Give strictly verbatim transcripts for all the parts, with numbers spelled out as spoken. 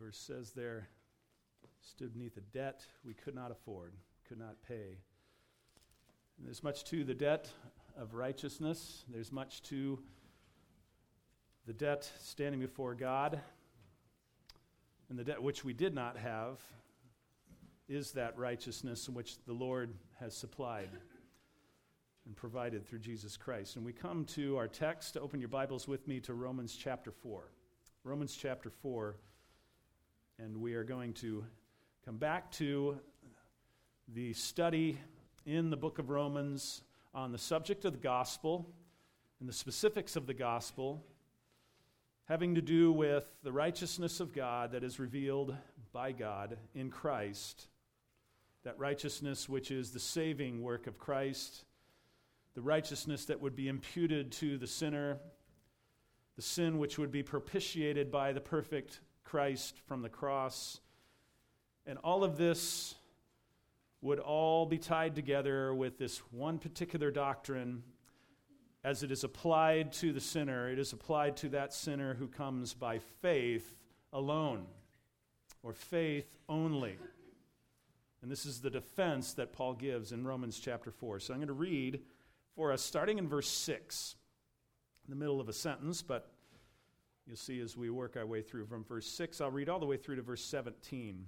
verse says there, stood beneath a debt we could not afford, could not pay. And there's much to the debt of righteousness. There's much to the debt standing before God. And the debt which we did not have is that righteousness in which the Lord has supplied and provided through Jesus Christ. And we come to our text. Open your Bibles with me to Romans chapter four. Romans chapter four. And we are going to come back to the study in the book of Romans on the subject of the gospel and the specifics of the gospel having to do with the righteousness of God that is revealed by God in Christ, that righteousness which is the saving work of Christ, the righteousness that would be imputed to the sinner, the sin which would be propitiated by the perfect Christ from the cross. And all of this would all be tied together with this one particular doctrine. As it is applied to the sinner, it is applied to that sinner who comes by faith alone, or faith only. And this is the defense that Paul gives in Romans chapter four. So I'm going to read for us, starting in verse six, in the middle of a sentence, but you'll see as we work our way through from verse six, I'll read all the way through to verse seventeen.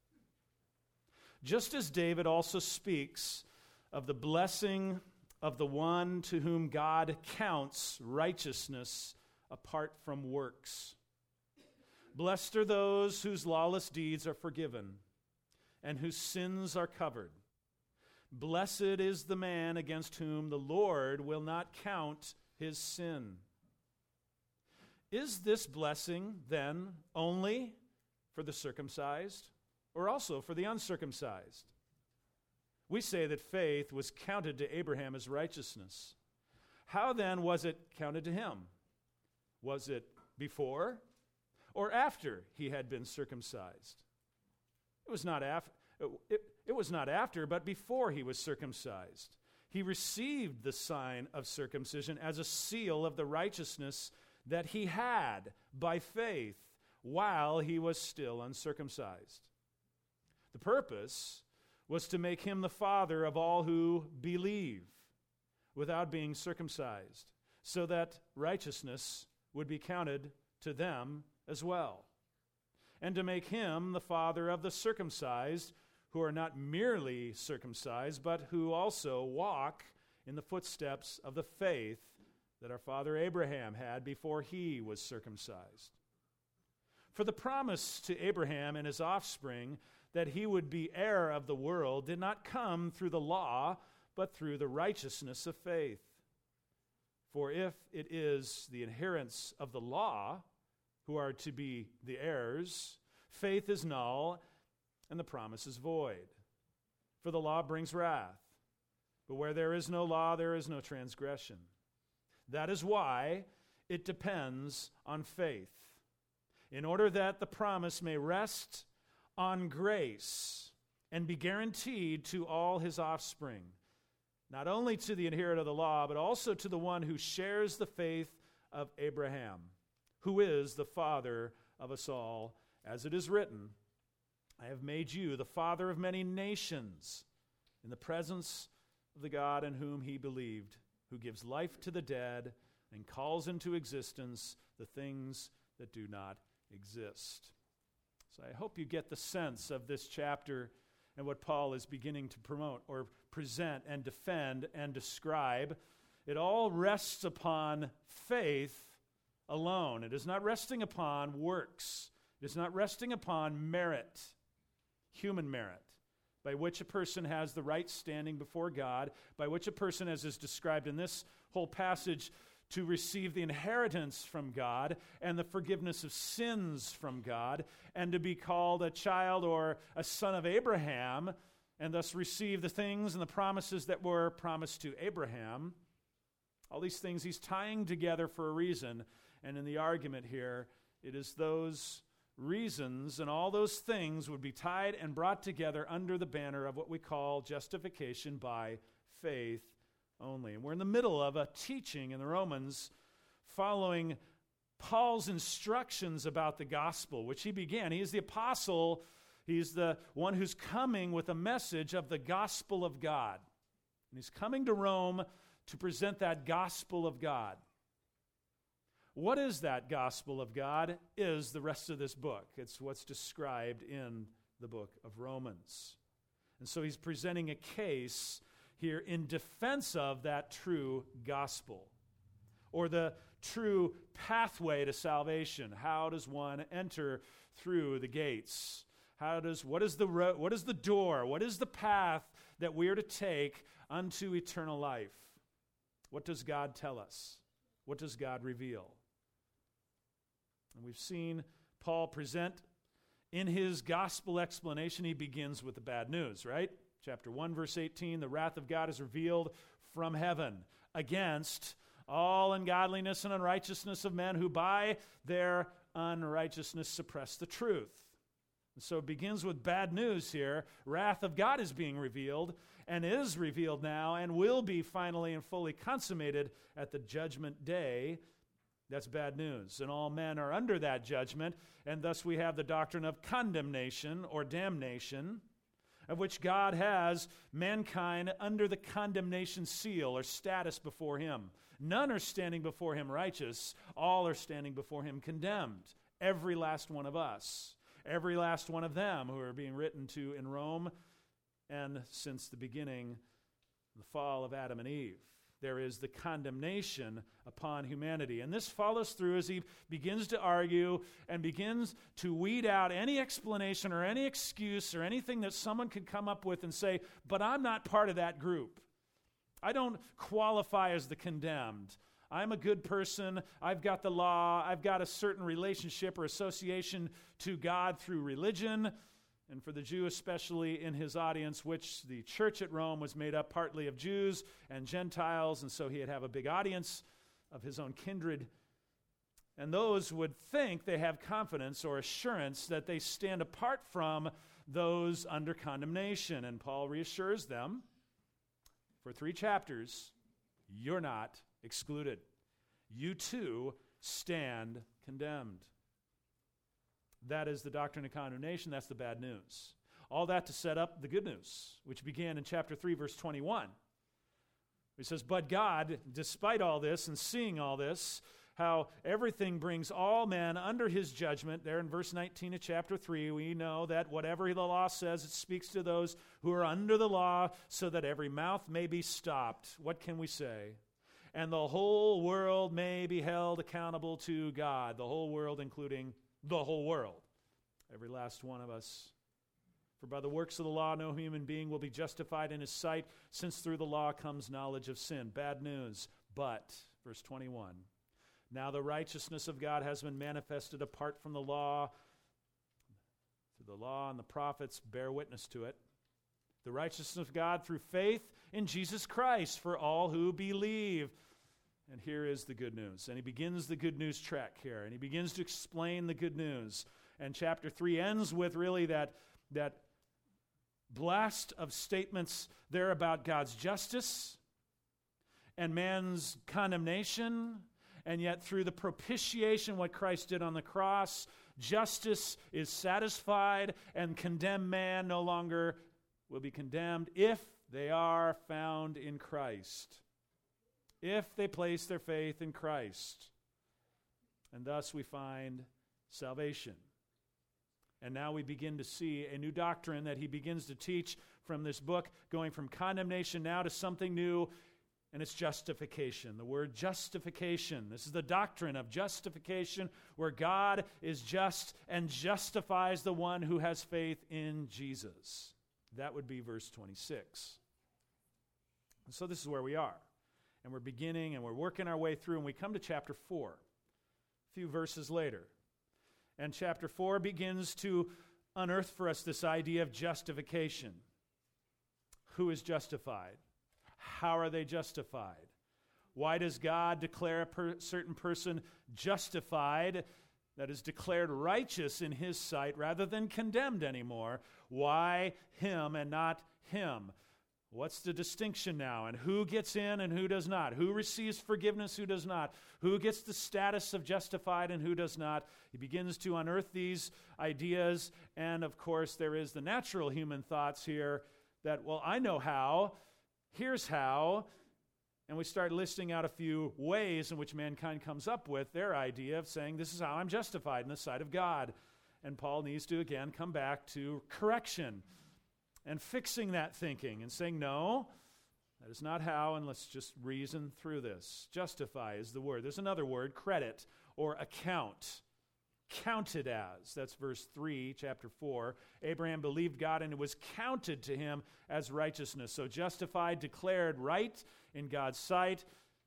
Just as David also speaks of the blessing of the one to whom God counts righteousness apart from works. Blessed are those whose lawless deeds are forgiven and whose sins are covered. Blessed is the man against whom the Lord will not count his sin. Is this blessing, then, only for the circumcised or also for the uncircumcised? We say that faith was counted to Abraham as righteousness. How then was it counted to him? Was it before or after he had been circumcised? It was not after, it, it was not after, but before he was circumcised. He received the sign of circumcision as a seal of the righteousness that he had by faith while he was still uncircumcised. The purpose was to make him the father of all who believe without being circumcised, so that righteousness would be counted to them as well, and to make him the father of the circumcised, who are not merely circumcised, but who also walk in the footsteps of the faith that our father Abraham had before he was circumcised. For the promise to Abraham and his offspring that he would be heir of the world did not come through the law, but through the righteousness of faith. For if it is the adherents of the law who are to be the heirs, faith is null and the promise is void. For the law brings wrath, but where there is no law, there is no transgression. That is why it depends on faith, in order that the promise may rest on grace and be guaranteed to all his offspring, not only to the adherent of the law, but also to the one who shares the faith of Abraham, who is the father of us all, as it is written, I have made you the father of many nations in the presence of the God in whom he believed, who gives life to the dead and calls into existence the things that do not exist. So I hope you get the sense of this chapter and what Paul is beginning to promote or present and defend and describe. It all rests upon faith alone. It is not resting upon works. It is not resting upon merit, human merit, by which a person has the right standing before God, by which a person, as is described in this whole passage, to receive the inheritance from God and the forgiveness of sins from God, and to be called a child or a son of Abraham, and thus receive the things and the promises that were promised to Abraham. All these things he's tying together for a reason, and in the argument here, it is those reasons and all those things would be tied and brought together under the banner of what we call justification by faith only. And we're in the middle of a teaching in the Romans following Paul's instructions about the gospel, which he began. He is the apostle. He's the one who's coming with a message of the gospel of God. And he's coming to Rome to present that gospel of God. What is that gospel of God is the rest of this book. It's what's described in the book of Romans. And so he's presenting a case here in defense of that true gospel, or the true pathway to salvation. How does one enter through the gates? How does what is the ro- what is the door? What is the path that we are to take unto eternal life? What does God tell us? What does God reveal? And we've seen Paul present in his gospel explanation. He begins with the bad news, right? Chapter one, verse eighteen, the wrath of God is revealed from heaven against all ungodliness and unrighteousness of men who by their unrighteousness suppress the truth. And so it begins with bad news here. Wrath of God is being revealed, and is revealed now, and will be finally and fully consummated at the judgment day. That's bad news. And all men are under that judgment, and thus we have the doctrine of condemnation or damnation, of which God has mankind under the condemnation seal or status before him. None are standing before him righteous. All are standing before him condemned. Every last one of us. Every last one of them who are being written to in Rome, and since the beginning, the fall of Adam and Eve. There is the condemnation upon humanity. And this follows through as he begins to argue and begins to weed out any explanation or any excuse or anything that someone could come up with and say, but I'm not part of that group. I don't qualify as the condemned. I'm a good person. I've got the law. I've got a certain relationship or association to God through religion. And for the Jew, especially in his audience, which the church at Rome was made up partly of Jews and Gentiles, and so he'd have a big audience of his own kindred. And those would think they have confidence or assurance that they stand apart from those under condemnation. And Paul reassures them for three chapters, you're not excluded. You too stand condemned. That is the doctrine of condemnation. That's the bad news. All that to set up the good news, which began in chapter three, verse twenty-one. It says, but God, despite all this and seeing all this, how everything brings all men under his judgment, there in verse nineteen of chapter three, we know that whatever the law says, it speaks to those who are under the law, so that every mouth may be stopped. What can we say? And the whole world may be held accountable to God. The whole world, including the whole world. Every last one of us. For by the works of the law, no human being will be justified in his sight, since through the law comes knowledge of sin. Bad news. But, verse twenty-one, now the righteousness of God has been manifested apart from the law. Through the law and the prophets bear witness to it. The righteousness of God through faith in Jesus Christ for all who believe. And here is the good news. And he begins the good news track here. And he begins to explain the good news. And chapter three ends with really that, that blast of statements there about God's justice and man's condemnation. And yet through the propitiation, what Christ did on the cross, justice is satisfied, and condemned man no longer will be condemned if they are found in Christ. If they place their faith in Christ. And thus we find salvation. And now we begin to see a new doctrine that he begins to teach from this book, going from condemnation now to something new, and it's justification. The word justification. This is the doctrine of justification, where God is just and justifies the one who has faith in Jesus. That would be verse twenty-six. And so this is where we are. And we're beginning and we're working our way through, and we come to chapter four, a few verses later. And chapter four begins to unearth for us this idea of justification. Who is justified? How are they justified? Why does God declare a per- certain person justified, that is declared righteous in his sight rather than condemned anymore? Why him and not him? What's the distinction now? And who gets in and who does not? Who receives forgiveness, who does not? Who gets the status of justified and who does not? He begins to unearth these ideas. And of course, there is the natural human thoughts here that, well, I know how. Here's how. And we start listing out a few ways in which mankind comes up with their idea of saying, this is how I'm justified in the sight of God. And Paul needs to, again, come back to correction and fixing that thinking and saying, no, that is not how, and let's just reason through this. Justify is the word. There's another word, credit or account. Counted as. That's verse three, chapter four. Abraham believed God and it was counted to him as righteousness. So justified, declared right in God's sight.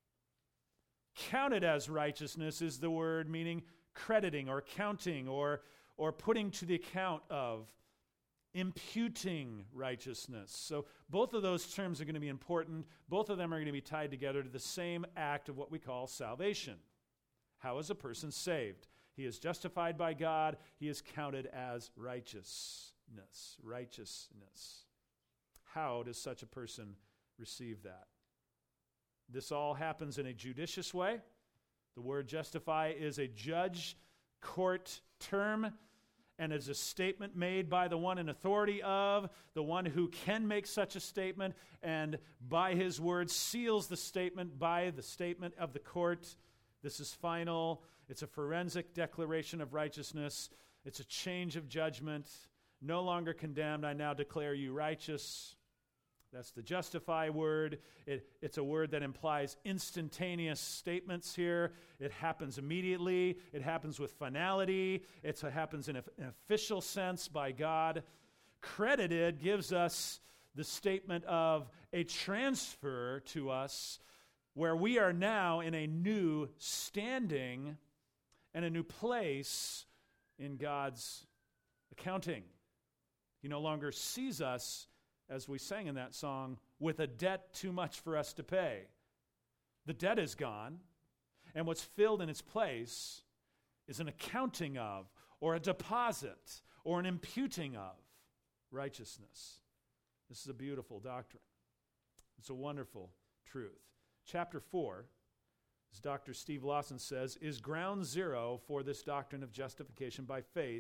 Counted as righteousness is the word meaning crediting or counting or, or putting to the account of. Imputing righteousness. So both of those terms are going to be important. Both of them are going to be tied together to the same act of what we call salvation. How is a person saved? He is justified by God. He is counted as righteousness. Righteousness. How does such a person receive that? This all happens in a judicious way. The word justify is a judge court term, and is a statement made by the one in authority of, the one who can make such a statement, and by his word seals the statement by the statement of the court. This is final. It's a forensic declaration of righteousness. It's a change of judgment. No longer condemned, I now declare you righteous. That's the justify word. It, it's a word that implies instantaneous statements here. It happens immediately. It happens with finality. It's, it happens in a, an official sense by God. Credited gives us the statement of a transfer to us where we are now in a new standing and a new place in God's accounting. He no longer sees us, as we sang in that song, with a debt too much for us to pay. The debt is gone, and what's filled in its place is an accounting of, or a deposit, or an imputing of righteousness. This is a beautiful doctrine. It's a wonderful truth. Chapter four, as Doctor Steve Lawson says, is ground zero for this doctrine of justification by faith,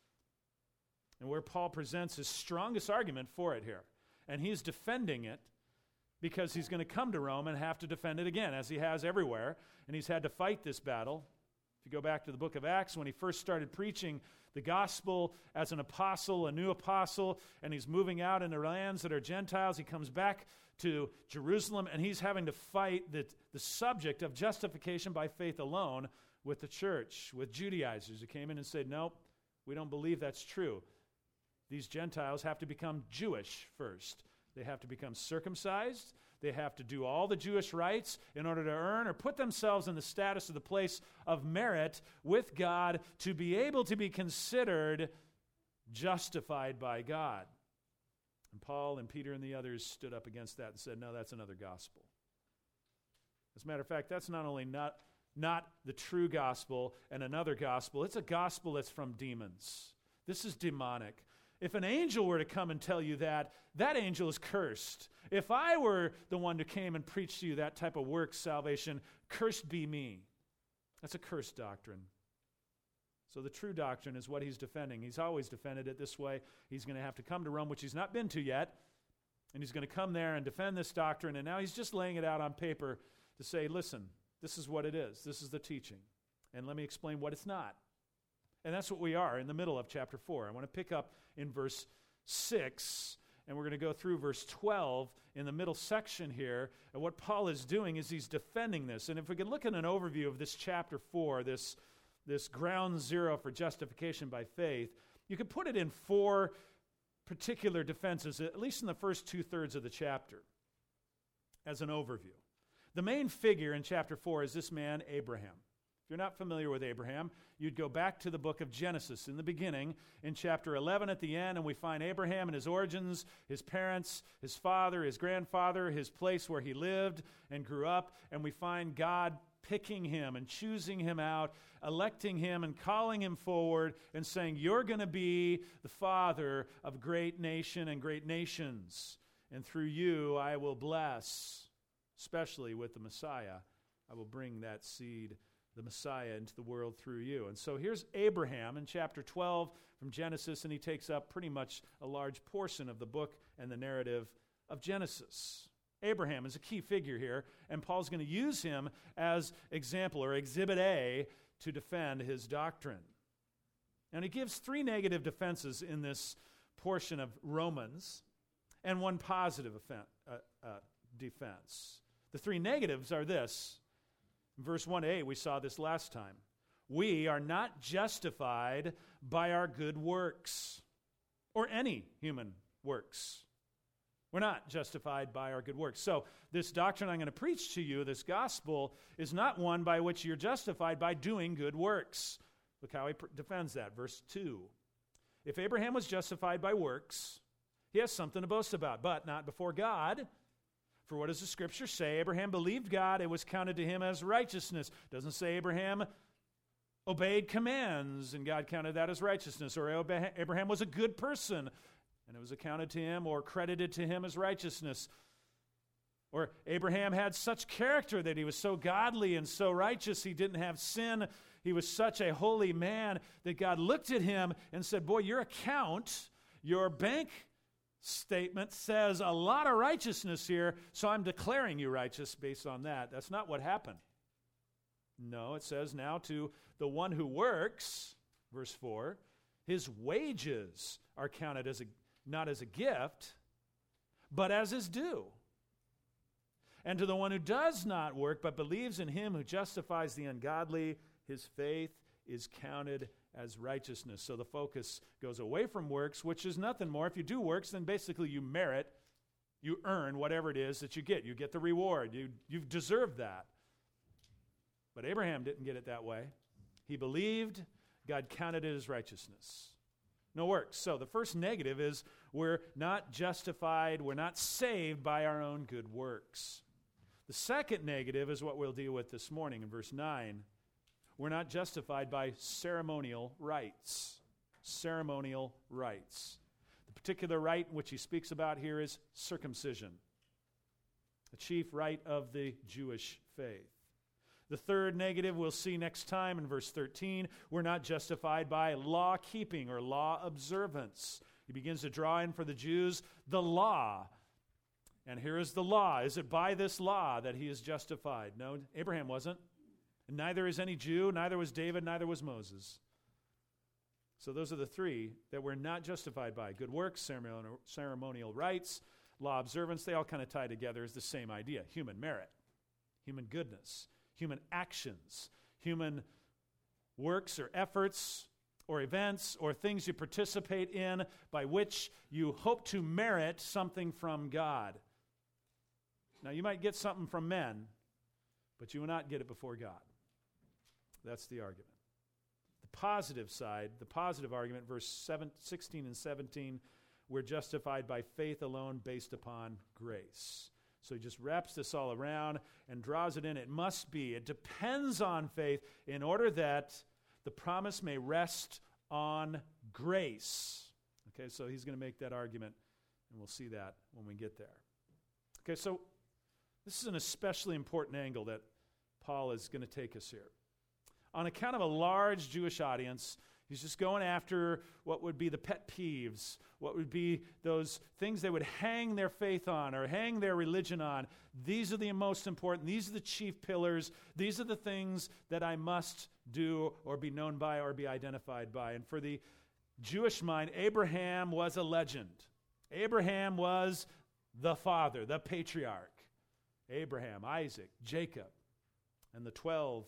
and where Paul presents his strongest argument for it here. And he's defending it because he's going to come to Rome and have to defend it again, as he has everywhere. And he's had to fight this battle. If you go back to the book of Acts, when he first started preaching the gospel as an apostle, a new apostle, and he's moving out into lands that are Gentiles, he comes back to Jerusalem, and he's having to fight the, the subject of justification by faith alone with the church, with Judaizers who came in and said, nope, we don't believe that's true. These Gentiles have to become Jewish first. They have to become circumcised. They have to do all the Jewish rites in order to earn or put themselves in the status of the place of merit with God to be able to be considered justified by God. And Paul and Peter and the others stood up against that and said, no, that's another gospel. As a matter of fact, that's not only not, not the true gospel and another gospel, it's a gospel that's from demons. This is demonic. If an angel were to come and tell you that, that angel is cursed. If I were the one who came and preached to you that type of work salvation, cursed be me. That's a cursed doctrine. So the true doctrine is what he's defending. He's always defended it this way. He's going to have to come to Rome, which he's not been to yet, and he's going to come there and defend this doctrine, and now he's just laying it out on paper to say, listen, this is what it is. This is the teaching. And let me explain what it's not. And that's what we are in the middle of chapter four. I want to pick up in verse six, and we're going to go through verse twelve in the middle section here. And what Paul is doing is he's defending this. And if we could look at an overview of this chapter four, this, this ground zero for justification by faith, you could put it in four particular defenses, at least in the first two-thirds of the chapter, as an overview. The main figure in chapter four is this man, Abraham. If you're not familiar with Abraham, you'd go back to the book of Genesis in the beginning, in chapter eleven at the end, and we find Abraham and his origins, his parents, his father, his grandfather, his place where he lived and grew up, and we find God picking him and choosing him out, electing him and calling him forward and saying, you're going to be the father of great nation and great nations. and through you I will bless, especially with the Messiah. I will bring that seed, the Messiah, into the world through you. And so here's Abraham in chapter twelve from Genesis, and he takes up pretty much a large portion of the book and the narrative of Genesis. Abraham is a key figure here, and Paul's going to use him as example or exhibit A to defend his doctrine. And he gives three negative defenses in this portion of Romans and one positive offen- uh, uh, defense. The three negatives are this. In verse one to eight, we saw this last time. We are not justified by our good works or any human works. We're not justified by our good works. So this doctrine I'm going to preach to you, this gospel, is not one by which you're justified by doing good works. Look how he pr- defends that. Verse two. If Abraham was justified by works, he has something to boast about, but not before God. For what does the Scripture say? Abraham believed God, it was counted to him as righteousness. It doesn't say Abraham obeyed commands, and God counted that as righteousness. Or Abraham was a good person, and it was accounted to him or credited to him as righteousness. Or Abraham had such character that he was so godly and so righteous he didn't have sin. He was such a holy man that God looked at him and said, boy, your account, your bank statement says a lot of righteousness here, so I'm declaring you righteous based on that. That's not what happened. No, it says now to the one who works, verse four, his wages are counted as a not as a gift, but as his due. And to the one who does not work, but believes in him who justifies the ungodly, his faith is counted as righteousness. So the focus goes away from works, which is nothing more. If you do works, then basically you merit, you earn whatever it is that you get. You get the reward. You, you've deserved that. But Abraham didn't get it that way. He believed, God counted it as righteousness. No works. So the first negative is we're not justified, we're not saved by our own good works. The second negative is what we'll deal with this morning in verse nine. We're not justified by ceremonial rites. Ceremonial rites. The particular rite which he speaks about here is circumcision, the chief rite of the Jewish faith. The third negative we'll see next time in verse thirteen. We're not justified by law keeping or law observance. He begins to draw in for the Jews the law. And here is the law. Is it by this law that he is justified? No, Abraham wasn't. And neither is any Jew, neither was David, neither was Moses. So those are the three that we're not justified by. Good works, ceremonial, ceremonial rites, law observance, they all kind of tie together as the same idea. Human merit, human goodness, human actions, human works or efforts or events or things you participate in by which you hope to merit something from God. Now, you might get something from men, but you will not get it before God. That's the argument. The positive side, the positive argument, verse seven, sixteen and seventeen, we're justified by faith alone based upon grace. So he just wraps this all around and draws it in. It must be. It depends on faith in order that the promise may rest on grace. Okay, so he's going to make that argument, and we'll see that when we get there. Okay, so this is an especially important angle that Paul is going to take us here. On account of a large Jewish audience, he's just going after what would be the pet peeves, what would be those things they would hang their faith on or hang their religion on. These are the most important. These are the chief pillars. These are the things that I must do or be known by or be identified by. And for the Jewish mind, Abraham was a legend. Abraham was the father, the patriarch. Abraham, Isaac, Jacob, and the twelve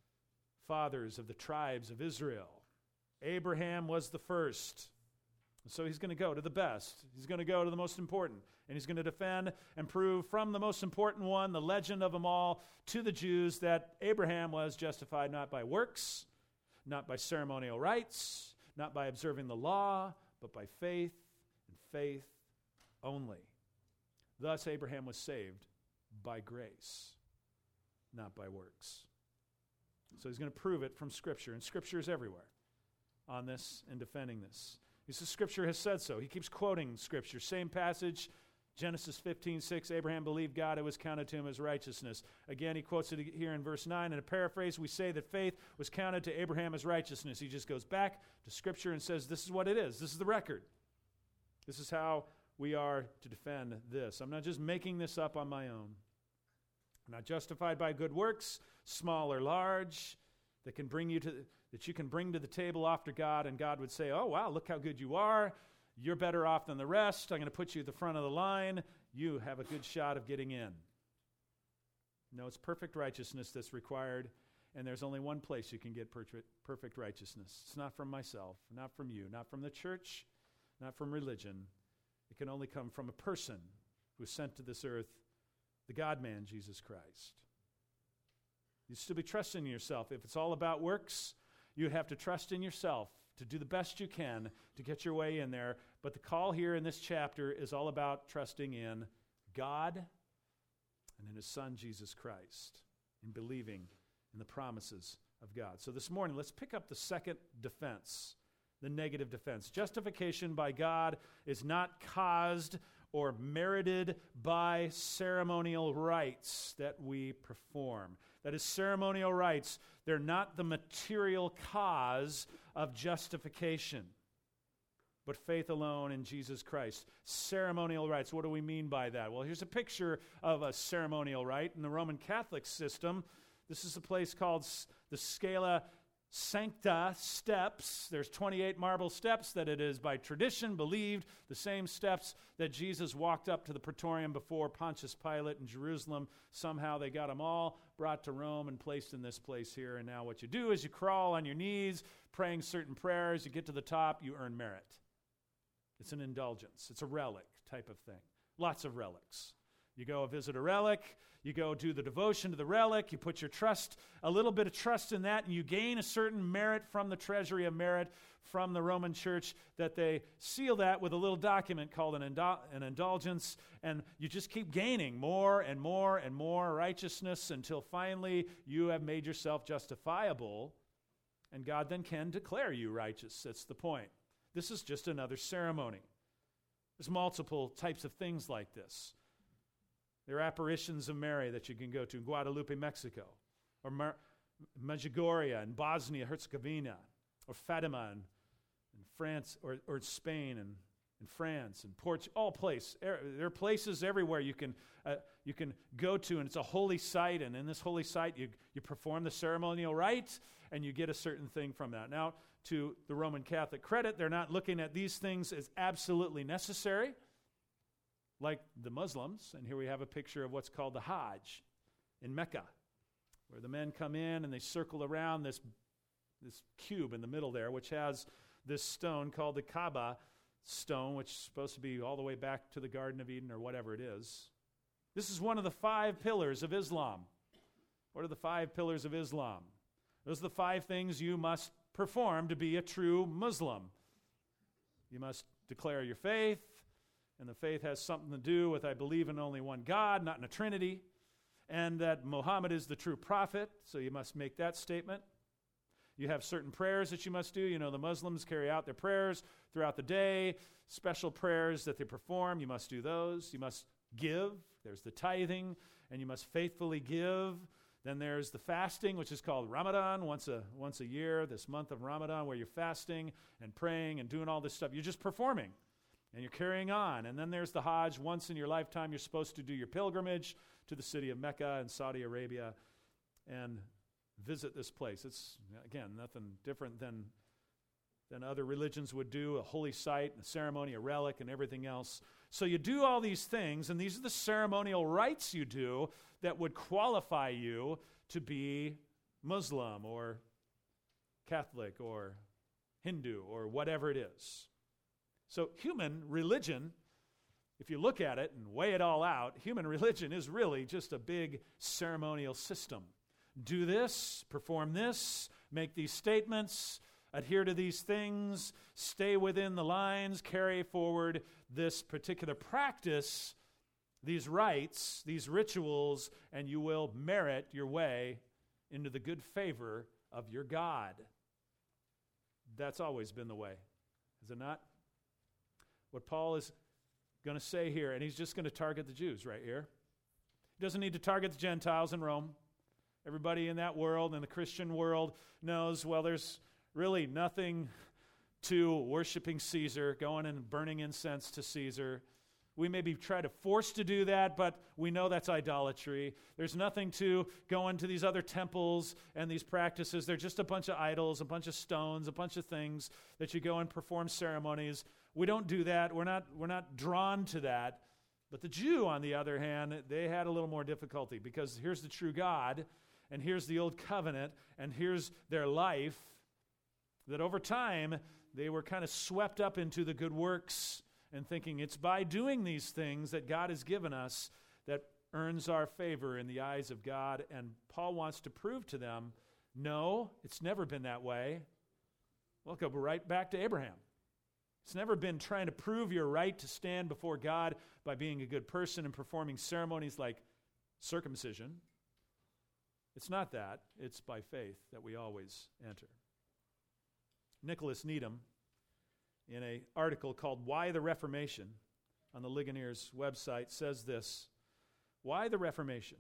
fathers of the tribes of Israel. Abraham was the first. So he's going to go to the best. He's going to go to the most important. And he's going to defend and prove from the most important one, the legend of them all, to the Jews that Abraham was justified not by works, not by ceremonial rites, not by observing the law, but by faith and faith only. Thus Abraham was saved by grace, not by works. So he's going to prove it from Scripture, and Scripture is everywhere on this and defending this. He says Scripture has said so. He keeps quoting Scripture, same passage, Genesis fifteen six, Abraham believed God, it was counted to him as righteousness. Again, he quotes it here in verse nine. In a paraphrase, we say that faith was counted to Abraham as righteousness. He just goes back to Scripture and says, this is what it is. This is the record. This is how we are to defend this. I'm not just making this up on my own. I'm not justified by good works, small or large, that can bring you to that you can bring to the table after God, and God would say, oh, wow, look how good you are. You're better off than the rest. I'm going to put you at the front of the line. You have a good shot of getting in. No, it's perfect righteousness that's required, and there's only one place you can get perfect righteousness. It's not from myself, not from you, not from the church, not from religion. It can only come from a person who was sent to this earth, the God-man, Jesus Christ. You'd still be trusting in yourself. If it's all about works, you'd have to trust in yourself to do the best you can to get your way in there. But the call here in this chapter is all about trusting in God and in His Son, Jesus Christ, in believing in the promises of God. So this morning, let's pick up the second defense, the negative defense. Justification by God is not caused or merited by ceremonial rites that we perform. That is, ceremonial rites, they're not the material cause of justification, but faith alone in Jesus Christ. Ceremonial rites, what do we mean by that? Well, here's a picture of a ceremonial rite. In the Roman Catholic system, this is a place called the Scala Sancta steps. There's twenty-eight marble steps that it is by tradition believed the same steps that Jesus walked up to the Praetorium before Pontius Pilate in Jerusalem. Somehow they got them all brought to Rome and placed in this place here. And now what you do is you crawl on your knees, praying certain prayers. You get to the top, you earn merit. It's an indulgence. It's a relic type of thing. Lots of relics. You go visit a relic, you go do the devotion to the relic, you put your trust, a little bit of trust in that, and you gain a certain merit from the treasury of merit from the Roman Church that they seal that with a little document called an, indul- an indulgence, and you just keep gaining more and more and more righteousness until finally you have made yourself justifiable, and God then can declare you righteous. That's the point. This is just another ceremony. There's multiple types of things like this. There are apparitions of Mary that you can go to in Guadalupe, Mexico, or Mar- Medjugorje in Bosnia, Herzegovina, or Fatima in, in France, or, or Spain and in France and Portugal, all places. There are places everywhere you can uh, you can go to, and it's a holy site, and in this holy site you, you perform the ceremonial rite, and you get a certain thing from that. Now, to the Roman Catholic credit, they're not looking at these things as absolutely necessary, like the Muslims. And here we have a picture of what's called the Hajj in Mecca, where the men come in and they circle around this, this cube in the middle there, which has this stone called the Kaaba stone, which is supposed to be all the way back to the Garden of Eden or whatever it is. This is one of the five pillars of Islam. What are the five pillars of Islam? Those are the five things you must perform to be a true Muslim. You must declare your faith, and the faith has something to do with I believe in only one God, not in a Trinity, and that Muhammad is the true prophet, so you must make that statement. You have certain prayers that you must do. You know, the Muslims carry out their prayers throughout the day, special prayers that they perform. You must do those. You must give. There's the tithing, and you must faithfully give. Then there's the fasting, which is called Ramadan, once a once a year, this month of Ramadan, where you're fasting and praying and doing all this stuff. You're just performing, and you're carrying on. And then there's the Hajj. Once in your lifetime, you're supposed to do your pilgrimage to the city of Mecca in Saudi Arabia and visit this place. It's, again, nothing different than, than other religions would do, a holy site, a ceremony, a relic, and everything else. So you do all these things, and these are the ceremonial rites you do that would qualify you to be Muslim or Catholic or Hindu or whatever it is. So human religion, if you look at it and weigh it all out, human religion is really just a big ceremonial system. Do this, perform this, make these statements, adhere to these things, stay within the lines, carry forward this particular practice, these rites, these rituals, and you will merit your way into the good favor of your God. That's always been the way, is it not? What Paul is going to say here, and he's just going to target the Jews right here. He doesn't need to target the Gentiles in Rome. Everybody in that world, in the Christian world, knows, well, there's really nothing to worshiping Caesar, going and burning incense to Caesar. We maybe try to force to do that, but we know that's idolatry. There's nothing to going to these other temples and these practices. They're just a bunch of idols, a bunch of stones, a bunch of things that you go and perform ceremonies. We don't do that. We're not, we're not drawn to that. But the Jew, on the other hand, they had a little more difficulty because here's the true God, and here's the old covenant, and here's their life, that over time they were kind of swept up into the good works and thinking it's by doing these things that God has given us that earns our favor in the eyes of God. And Paul wants to prove to them, no, it's never been that way. Well, go right back to Abraham. It's never been trying to prove your right to stand before God by being a good person and performing ceremonies like circumcision. It's not that. It's by faith that we always enter. Nicholas Needham, in an article called Why the Reformation on the Ligonier's website, says this: why the Reformation?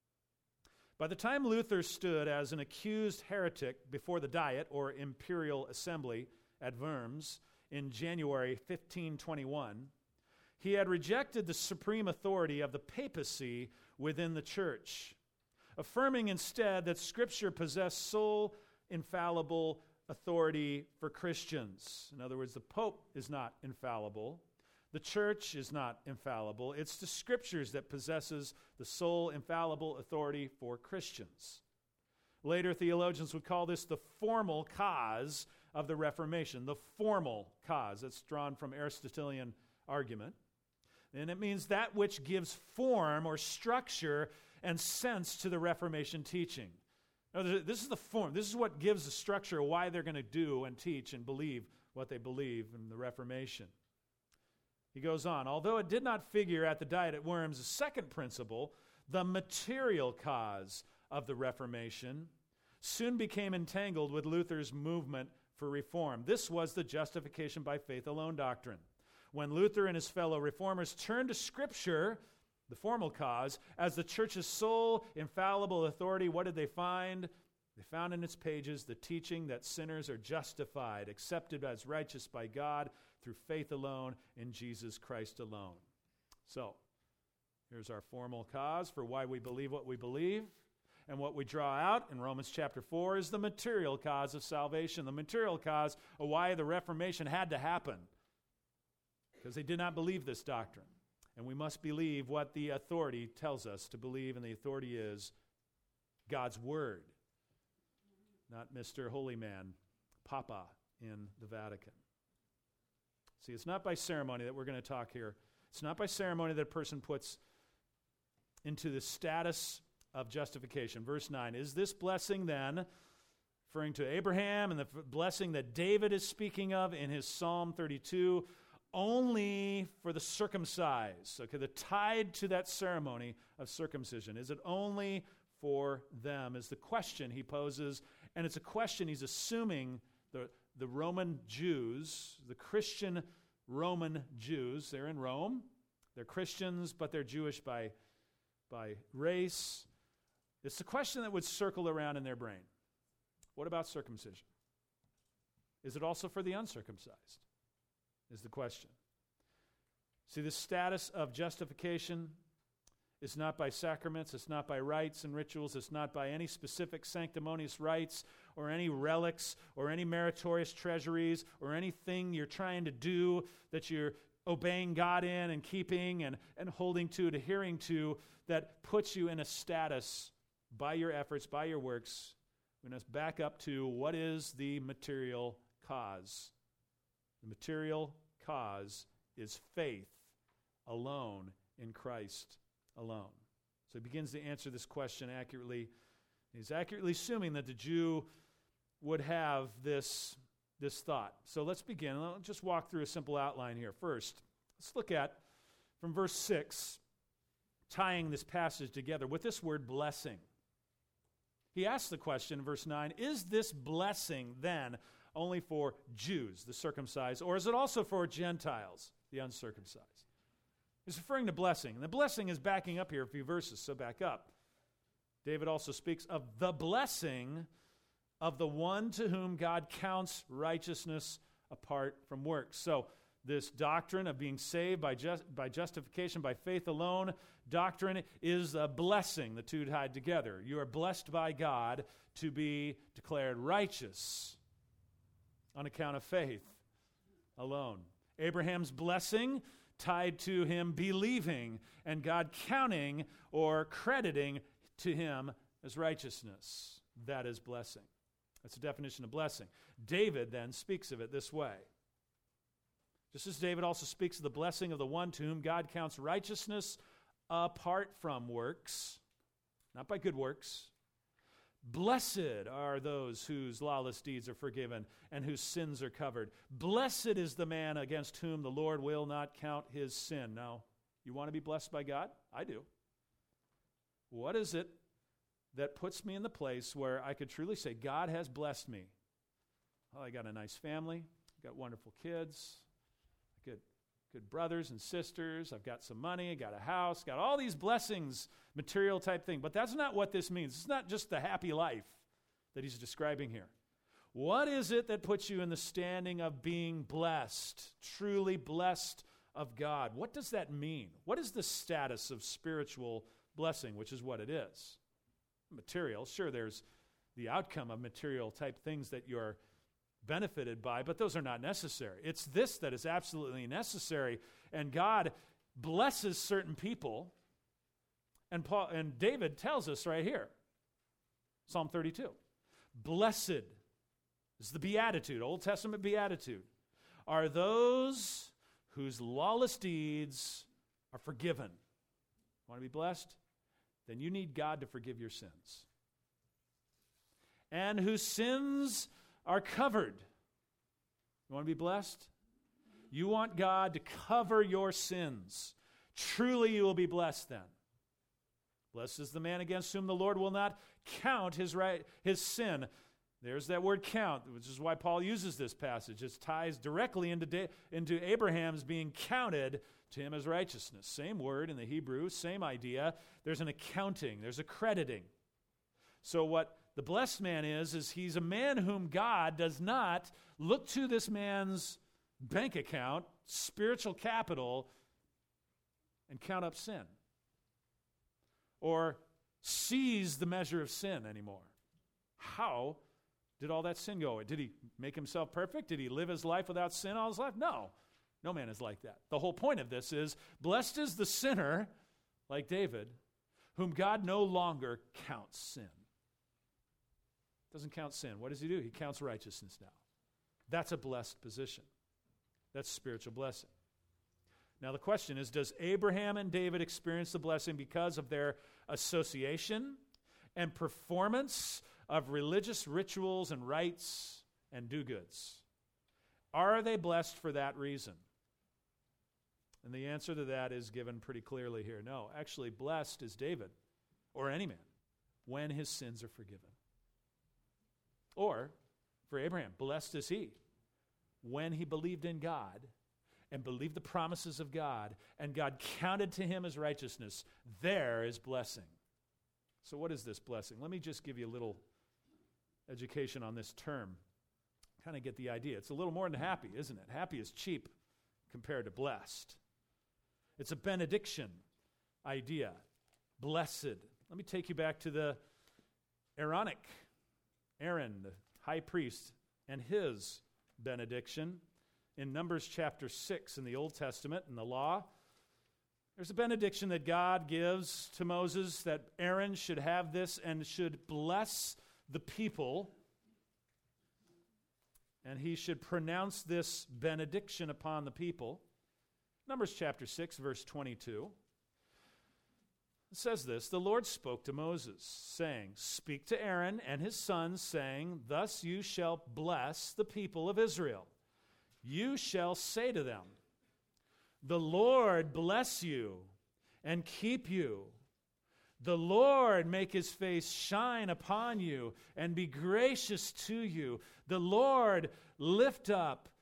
By the time Luther stood as an accused heretic before the Diet, or Imperial Assembly, at Worms in January fifteen twenty-one, he had rejected the supreme authority of the papacy within the church, affirming instead that Scripture possessed sole infallible authority for Christians. In other words, the Pope is not infallible. The church is not infallible. It's the Scriptures that possesses the sole infallible authority for Christians. Later, theologians would call this the formal cause of the Reformation, the formal cause. That's drawn from Aristotelian argument. And it means that which gives form or structure and sense to the Reformation teaching. Now, this is the form. This is what gives the structure of why they're going to do and teach and believe what they believe in the Reformation. He goes on, although it did not figure at the Diet at Worms, the second principle, the material cause of the Reformation, soon became entangled with Luther's movement for reform. This was the justification by faith alone doctrine. When Luther and his fellow reformers turned to Scripture, the formal cause, as the church's sole infallible authority, what did they find? They found in its pages the teaching that sinners are justified, accepted as righteous by God through faith alone in Jesus Christ alone. So, here's our formal cause for why we believe what we believe. And what we draw out in Romans chapter four is the material cause of salvation, the material cause of why the Reformation had to happen. Because they did not believe this doctrine. And we must believe what the authority tells us to believe, and the authority is God's Word, not Mister Holy Man, Papa in the Vatican. See, it's not by ceremony that we're going to talk here. It's not by ceremony that a person puts into the status of justification. Verse nine, is this blessing then, referring to Abraham and the blessing that David is speaking of in his Psalm thirty-two, only for the circumcised? Okay, the tied to that ceremony of circumcision. Is it only for them is the question he poses, and it's a question he's assuming the, the Roman Jews, the Christian Roman Jews, they're in Rome, they're Christians, but they're Jewish by, by race. It's the question that would circle around in their brain. What about circumcision? Is it also for the uncircumcised? Is the question. See, the status of justification is not by sacraments, it's not by rites and rituals, it's not by any specific sanctimonious rites or any relics or any meritorious treasuries or anything you're trying to do that you're obeying God in and keeping and, and holding to, adhering to, that puts you in a status by your efforts, by your works. We must back up to what is the material cause. The material cause is faith alone in Christ alone. So he begins to answer this question accurately. He's accurately assuming that the Jew would have this, this thought. So let's begin. I'll just walk through a simple outline here. First, let's look at, from verse six, tying this passage together with this word blessing. He asks the question in verse nine, is this blessing then only for Jews, the circumcised, or is it also for Gentiles, the uncircumcised? He's referring to blessing. And the blessing is backing up here a few verses, so back up. David also speaks of the blessing of the one to whom God counts righteousness apart from works. So this doctrine of being saved by, just, by justification by faith alone, doctrine is a blessing. The two tied together. You are blessed by God to be declared righteous on account of faith alone. Abraham's blessing tied to him believing and God counting or crediting to him as righteousness. That is blessing. That's a definition of blessing. David then speaks of it this way. Just as David also speaks of the blessing of the one to whom God counts righteousness apart from works, not by good works. Blessed are those whose lawless deeds are forgiven and whose sins are covered. Blessed is the man against whom the Lord will not count his sin. Now, you want to be blessed by God? I do. What is it that puts me in the place where I could truly say, God has blessed me? Well, I got a nice family. I got wonderful kids. Good, good brothers and sisters. I've got some money. I got a house. Got all these blessings, material type thing. But that's not what this means. It's not just the happy life that he's describing here. What is it that puts you in the standing of being blessed, truly blessed of God? What does that mean? What is the status of spiritual blessing, which is what it is? Material. Sure, there's the outcome of material type things that you're benefited by, but those are not necessary. It's this that is absolutely necessary, and God blesses certain people, and Paul and David tells us right here, Psalm thirty-two, blessed is the beatitude, Old Testament beatitude, are those whose lawless deeds are forgiven. Want to be blessed? Then you need God to forgive your sins. And whose sins are covered. You want to be blessed? You want God to cover your sins. Truly you will be blessed then. Blessed is the man against whom the Lord will not count his right, his sin. There's that word count, which is why Paul uses this passage. It ties directly into, da- into Abraham's being counted to him as righteousness. Same word in the Hebrew, same idea. There's an accounting, there's a crediting. So what the blessed man is, is he's a man whom God does not look to this man's bank account, spiritual capital, and count up sin. Or seize the measure of sin anymore. How did all that sin go? Did he make himself perfect? Did he live his life without sin all his life? No. No man is like that. The whole point of this is, blessed is the sinner, like David, whom God no longer counts sin. Doesn't count sin. What does he do? He counts righteousness now. That's a blessed position. That's spiritual blessing. Now the question is, does Abraham and David experience the blessing because of their association and performance of religious rituals and rites and do-goods? Are they blessed for that reason? And the answer to that is given pretty clearly here. No, actually, blessed is David, or any man, when his sins are forgiven. Or, for Abraham, blessed is he when he believed in God and believed the promises of God, and God counted to him as righteousness. There is blessing. So what is this blessing? Let me just give you a little education on this term. Kind of get the idea. It's a little more than happy, isn't it? Happy is cheap compared to blessed. It's a benediction idea. Blessed. Let me take you back to the Aaronic, Aaron, the high priest, and his benediction in Numbers chapter six in the Old Testament, in the law. There's a benediction that God gives to Moses that Aaron should have this and should bless the people. And he should pronounce this benediction upon the people. Numbers chapter six, verse twenty-two. It says this, the Lord spoke to Moses, saying, speak to Aaron and his sons, saying, thus you shall bless the people of Israel. You shall say to them, the Lord bless you and keep you. The Lord make his face shine upon you and be gracious to you. The Lord lift up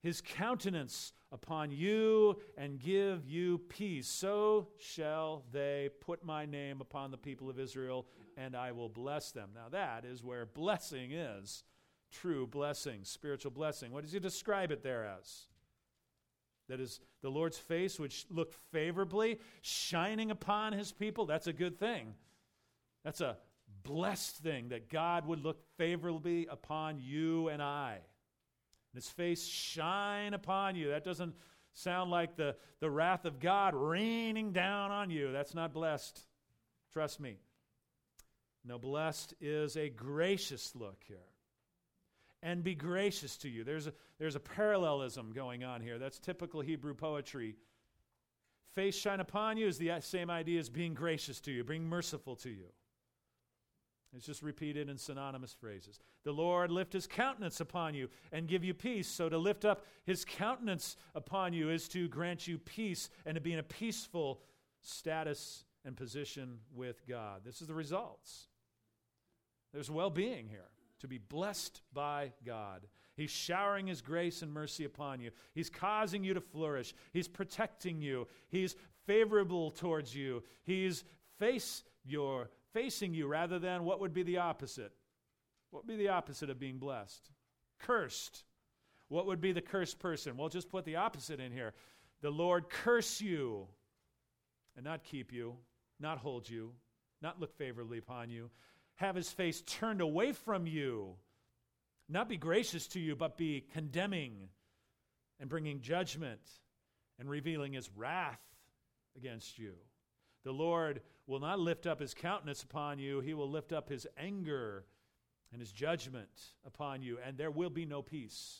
his countenance upon you and give you peace. So shall they put my name upon the people of Israel, and I will bless them. Now that is where blessing is. True blessing, spiritual blessing. What does he describe it there as? That is the Lord's face which look favorably, shining upon his people. That's a good thing. That's a blessed thing, that God would look favorably upon you and I. And his face shine upon you. That doesn't sound like the, the wrath of God raining down on you. That's not blessed. Trust me. No, blessed is a gracious look here. And be gracious to you. There's a, there's a parallelism going on here. That's typical Hebrew poetry. Face shine upon you is the same idea as being gracious to you, being merciful to you. It's just repeated in synonymous phrases. The Lord lift his countenance upon you and give you peace. So to lift up his countenance upon you is to grant you peace and to be in a peaceful status and position with God. This is the results. There's well-being here. To be blessed by God. He's showering his grace and mercy upon you. He's causing you to flourish. He's protecting you. He's favorable towards you. He's face your, facing you rather than what would be the opposite. What would be the opposite of being blessed? Cursed. What would be the cursed person? Well, just put the opposite in here. The Lord curse you and not keep you, not hold you, not look favorably upon you. Have his face turned away from you, not be gracious to you, but be condemning and bringing judgment and revealing his wrath against you. The Lord will not lift up his countenance upon you. He will lift up his anger and his judgment upon you, and there will be no peace.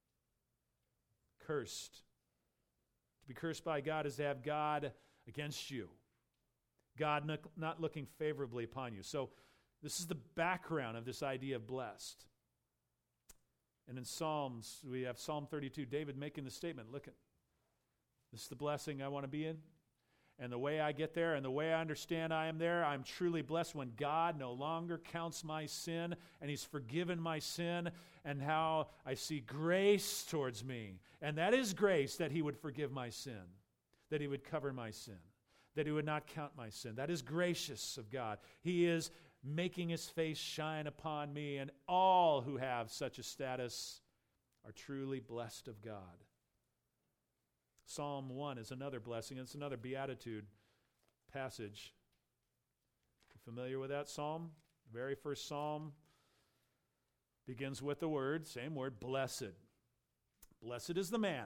Cursed. To be cursed by God is to have God against you. God not, not looking favorably upon you. So, this is the background of this idea of blessed. And in Psalms, we have Psalm thirty-two, David making the statement, look, at this is the blessing I want to be in. And the way I get there and the way I understand I am there, I'm truly blessed when God no longer counts my sin and he's forgiven my sin, and how I see grace towards me. And that is grace, that he would forgive my sin, that he would cover my sin, that he would not count my sin. That is gracious of God. He is making his face shine upon me, and all who have such a status are truly blessed of God. Psalm one is another blessing. It's another beatitude passage. You familiar with that psalm? The very first psalm begins with the word, same word, blessed. Blessed is the man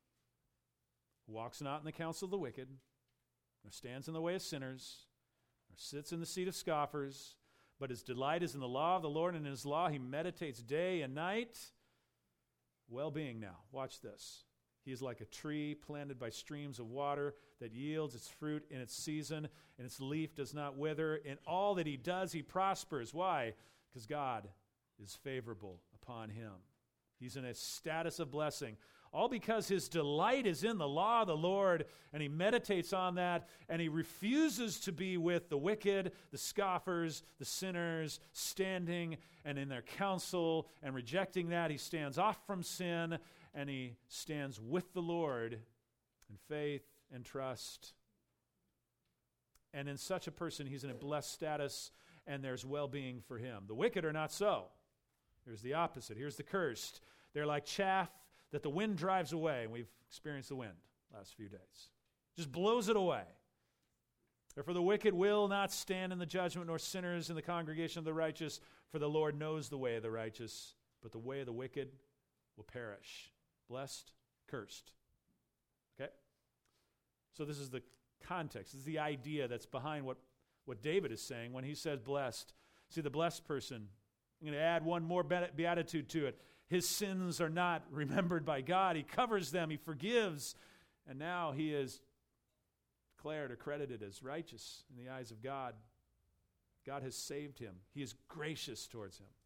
who walks not in the counsel of the wicked, nor stands in the way of sinners, nor sits in the seat of scoffers, but his delight is in the law of the Lord, and in his law he meditates day and night. Well-being now. Watch this. He is like a tree planted by streams of water that yields its fruit in its season, and its leaf does not wither. In all that he does, he prospers. Why? Because God is favorable upon him. He's in a status of blessing. All because his delight is in the law of the Lord, and he meditates on that, and he refuses to be with the wicked, the scoffers, the sinners, standing and in their counsel, and rejecting that. He stands off from sin, and he stands with the Lord in faith and trust. And in such a person, he's in a blessed status, and there's well-being for him. The wicked are not so. Here's the opposite. Here's the cursed. They're like chaff that the wind drives away, and we've experienced the wind last few days. Just blows it away. Therefore the wicked will not stand in the judgment, nor sinners in the congregation of the righteous, for the Lord knows the way of the righteous, but the way of the wicked will perish. Blessed, cursed. Okay? So this is the context. This is the idea that's behind what, what David is saying when he says blessed. See, the blessed person, I'm going to add one more beatitude to it. His sins are not remembered by God. He covers them. He forgives. And now he is declared or credited as righteous in the eyes of God. God has saved him. He is gracious towards him.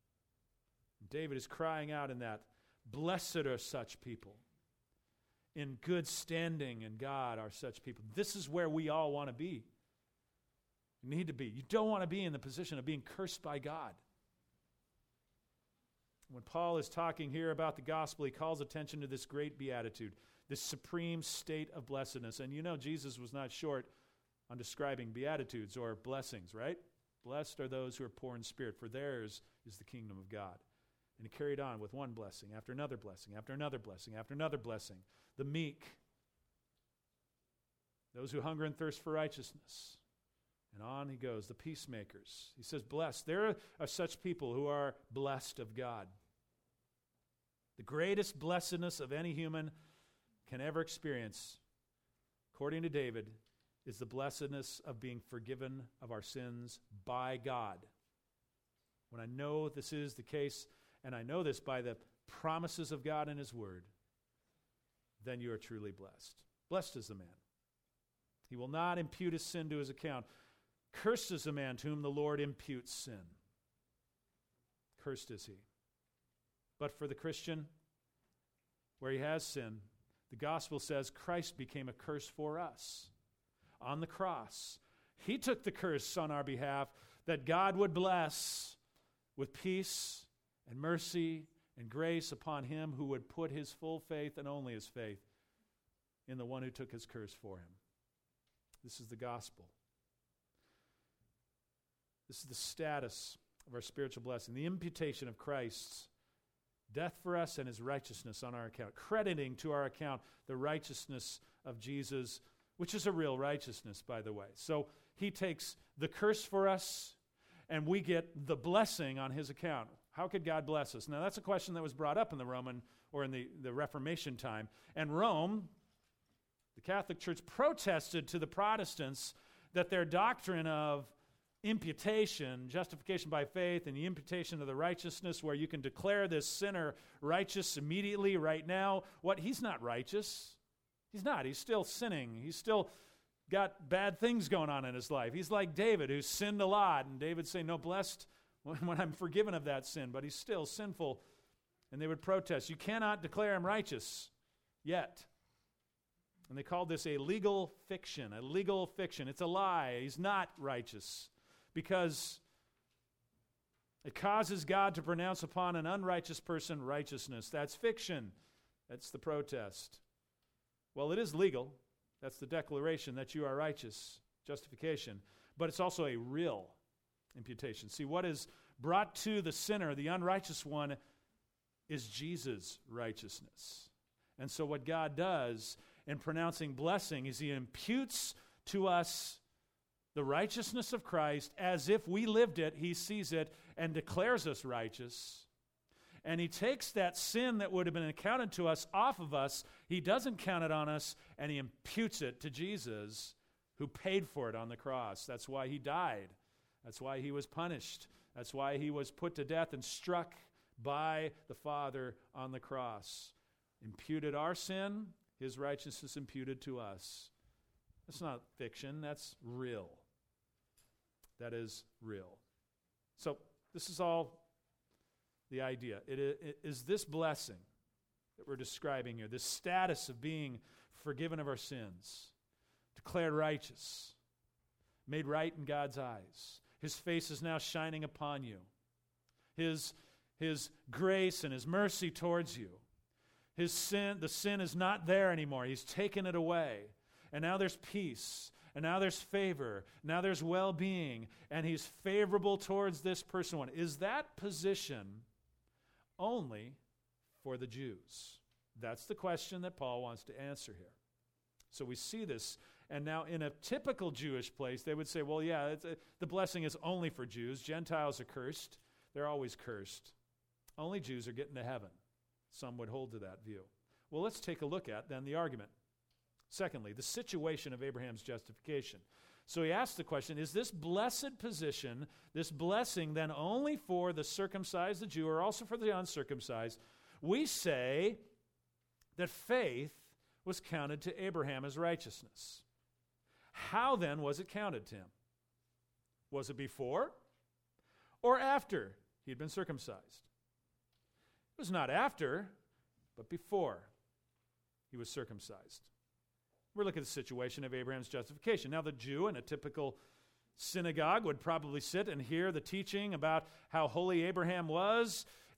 David is crying out in that, blessed are such people. In good standing in God are such people. This is where we all want to be. You need to be. You don't want to be in the position of being cursed by God. When Paul is talking here about the gospel, he calls attention to this great beatitude, this supreme state of blessedness. And you know Jesus was not short on describing beatitudes or blessings, right? Blessed are those who are poor in spirit, for theirs is the kingdom of God. And he carried on with one blessing after another blessing, after another blessing, after another blessing. The meek, those who hunger and thirst for righteousness. And on he goes, the peacemakers. He says, blessed. There are such people who are blessed of God. The greatest blessedness of any human can ever experience, according to David, is the blessedness of being forgiven of our sins by God. When I know this is the case, and I know this by the promises of God in his word, then you are truly blessed. Blessed is the man. He will not impute his sin to his account. Cursed is the man to whom the Lord imputes sin. Cursed is he. But for the Christian, where he has sinned, the gospel says Christ became a curse for us. On the cross, he took the curse on our behalf that God would bless with peace and mercy and grace upon him who would put his full faith and only his faith in the one who took his curse for him. This is the gospel. This is the status of our spiritual blessing, the imputation of Christ's death for us and his righteousness on our account, crediting to our account the righteousness of Jesus, which is a real righteousness, by the way. So he takes the curse for us, and we get the blessing on his account. How could God bless us? Now, that's a question that was brought up in the Roman, or in the, the Reformation time. And Rome, the Catholic Church, protested to the Protestants that their doctrine of imputation, justification by faith, and the imputation of the righteousness where you can declare this sinner righteous immediately, right now, what? He's not righteous. He's not. He's still sinning. He's still got bad things going on in his life. He's like David, who sinned a lot. And David say, no, blessed when I'm forgiven of that sin. But he's still sinful. And they would protest. You cannot declare him righteous yet. And they called this a legal fiction, a legal fiction. It's a lie. He's not righteous because it causes God to pronounce upon an unrighteous person righteousness. That's fiction. That's the protest. Well, it is legal. That's the declaration that you are righteous, justification. But it's also a real imputation. See, what is brought to the sinner, the unrighteous one, is Jesus' righteousness. And so what God does in pronouncing blessing is he imputes to us the righteousness of Christ as if we lived it. He sees it and declares us righteous. And he takes that sin that would have been accounted to us off of us. He doesn't count it on us, and he imputes it to Jesus, who paid for it on the cross. That's why he died. That's why he was punished. That's why he was put to death and struck by the Father on the cross. Imputed our sin, his righteousness imputed to us. That's not fiction, that's real. That is real. So this is all the idea. It, it, it is this blessing that we're describing here, this status of being forgiven of our sins, declared righteous, made right in God's eyes. His face is now shining upon you. His, his grace and his mercy towards you. His sin, the sin is not there anymore. He's taken it away. And now there's peace. And now there's favor. Now there's well-being. And he's favorable towards this person. Is that position only for the Jews? That's the question that Paul wants to answer here. So we see this. And now in a typical Jewish place, they would say, well, yeah, it's a, the blessing is only for Jews. Gentiles are cursed. They're always cursed. Only Jews are getting to heaven. Some would hold to that view. Well, let's take a look at then the argument. Secondly, the situation of Abraham's justification. So he asks the question, is this blessed position, this blessing then only for the circumcised, the Jew, or also for the uncircumcised? We say that faith was counted to Abraham as righteousness. How then was it counted to him? Was it before or after he had been circumcised? It was not after, but before he was circumcised. We're looking at the situation of Abraham's justification. Now, the Jew in a typical synagogue would probably sit and hear the teaching about how holy Abraham was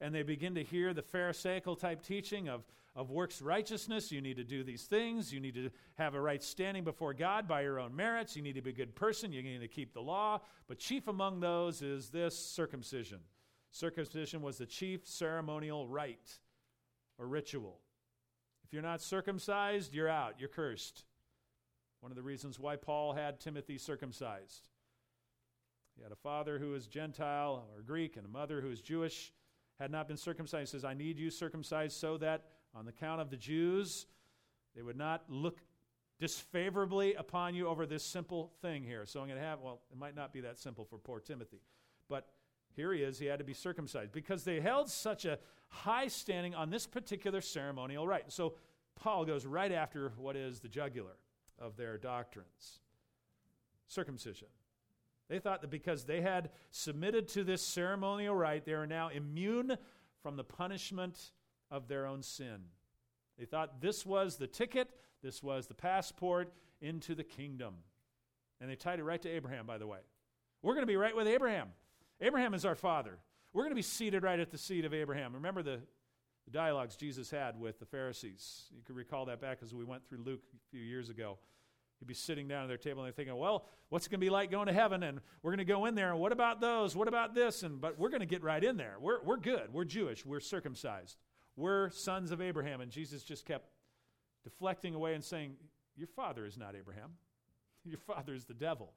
and they begin to hear the Pharisaical type teaching of, of works righteousness. You need to do these things. You need to have a right standing before God by your own merits. You need to be a good person. You need to keep the law. But chief among those is this circumcision. Circumcision was the chief ceremonial rite or ritual. If you're not circumcised, you're out. You're cursed. One of the reasons why Paul had Timothy circumcised. He had a father who was Gentile or Greek and a mother who was Jewish, had not been circumcised. He says, I need you circumcised so that on the count of the Jews, they would not look disfavorably upon you over this simple thing here. So I'm going to have, well, it might not be that simple for poor Timothy. But here he is, he had to be circumcised because they held such a high standing on this particular ceremonial rite. So Paul goes right after what is the jugular of their doctrines. Circumcision. They thought that because they had submitted to this ceremonial rite, they are now immune from the punishment of their own sin. They thought this was the ticket, this was the passport into the kingdom. And they tied it right to Abraham, by the way. We're going to be right with Abraham. Abraham is our father. We're going to be seated right at the seat of Abraham. Remember the, the dialogues Jesus had with the Pharisees. You could recall that back as we went through Luke a few years ago. He'd be sitting down at their table and they're thinking, well, what's it going to be like going to heaven? And we're going to go in there. And what about those? What about this? And but we're going to get right in there. We're we're good. We're Jewish. We're circumcised. We're sons of Abraham. And Jesus just kept deflecting away and saying, your father is not Abraham. Your father is the devil.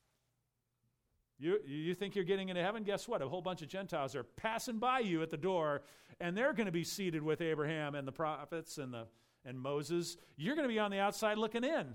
You, you think you're getting into heaven? Guess what? A whole bunch of Gentiles are passing by you at the door, and they're going to be seated with Abraham and the prophets and the and Moses. You're going to be on the outside looking in.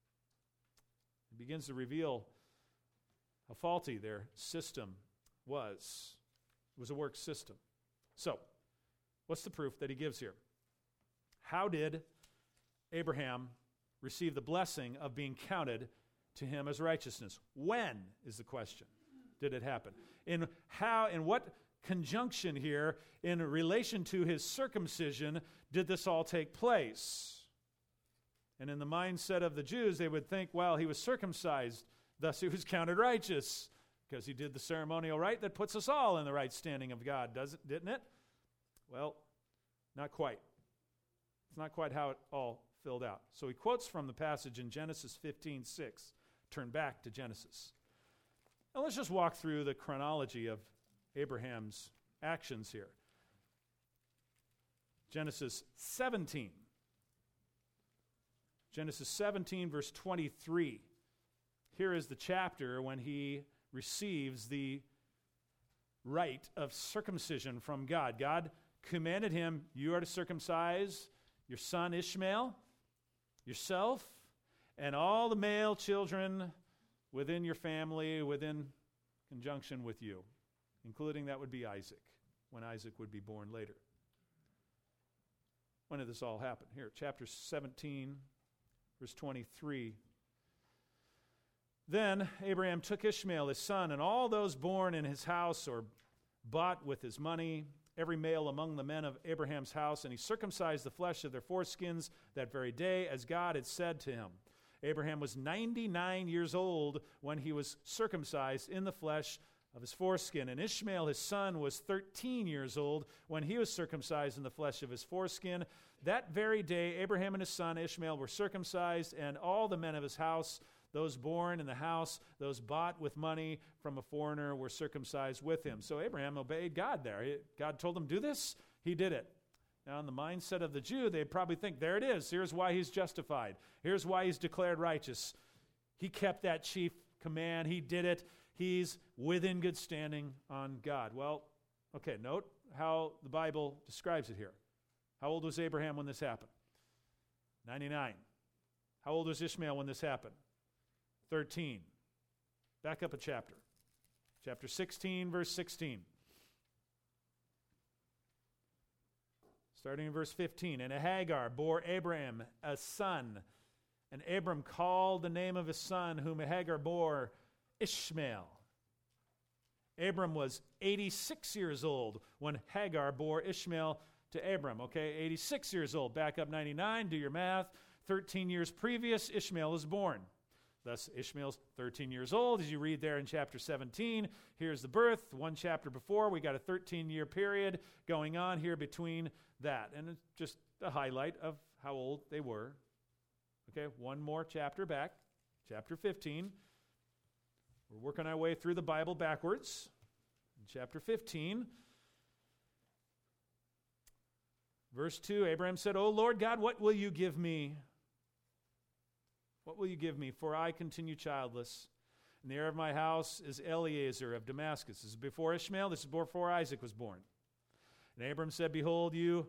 It begins to reveal how faulty their system was. It was a work system. So, what's the proof that he gives here? How did Abraham receive the blessing of being counted to him as righteousness? When is the question? Did it happen? In how, in what conjunction here, in relation to his circumcision, did this all take place? And in the mindset of the Jews, they would think, well, he was circumcised, thus he was counted righteous, because he did the ceremonial rite that puts us all in the right standing of God, doesn't, didn't it? Well, not quite. It's not quite how it all filled out. So he quotes from the passage in Genesis fifteen six. Turn back to Genesis. Now let's just walk through the chronology of Abraham's actions here. Genesis seventeen. Genesis seventeen, verse twenty-three. Here is the chapter when he receives the rite of circumcision from God. God commanded him, you are to circumcise your son Ishmael, yourself, and all the male children within your family, within conjunction with you, including that would be Isaac, when Isaac would be born later. When did this all happen? Here, chapter seventeen, verse twenty-three. Then Abraham took Ishmael, his son, and all those born in his house or bought with his money, every male among the men of Abraham's house, and he circumcised the flesh of their foreskins that very day, as God had said to him. Abraham was ninety-nine years old when he was circumcised in the flesh of his foreskin. And Ishmael, his son, was thirteen years old when he was circumcised in the flesh of his foreskin. That very day, Abraham and his son Ishmael were circumcised, and all the men of his house, those born in the house, those bought with money from a foreigner, were circumcised with him. So Abraham obeyed God there. God told him, do this. He did it. Now, in the mindset of the Jew, they'd probably think, there it is. Here's why he's justified. Here's why he's declared righteous. He kept that chief command. He did it. He's within good standing on God. Well, okay, note how the Bible describes it here. How old was Abraham when this happened? ninety-nine. How old was Ishmael when this happened? thirteen. Back up a chapter. Chapter sixteen, verse sixteen. Starting in verse fifteen. And Hagar bore Abraham a son, and Abram called the name of his son, whom Hagar bore, Ishmael. Abram was eighty-six years old when Hagar bore Ishmael to Abram. Okay, eighty-six years old. Back up ninety-nine, do your math. thirteen years previous, Ishmael is born. Thus, Ishmael's thirteen years old, as you read there in chapter seventeen. Here's the birth. One chapter before, we got a thirteen-year period going on here between that. And it's just a highlight of how old they were. Okay, one more chapter back, chapter fifteen. We're working our way through the Bible backwards. In chapter fifteen, verse two, Abraham said, O Lord God, what will you give me? What will you give me? For I continue childless. And the heir of my house is Eliezer of Damascus. This is before Ishmael. This is before Isaac was born. And Abram said, Behold, you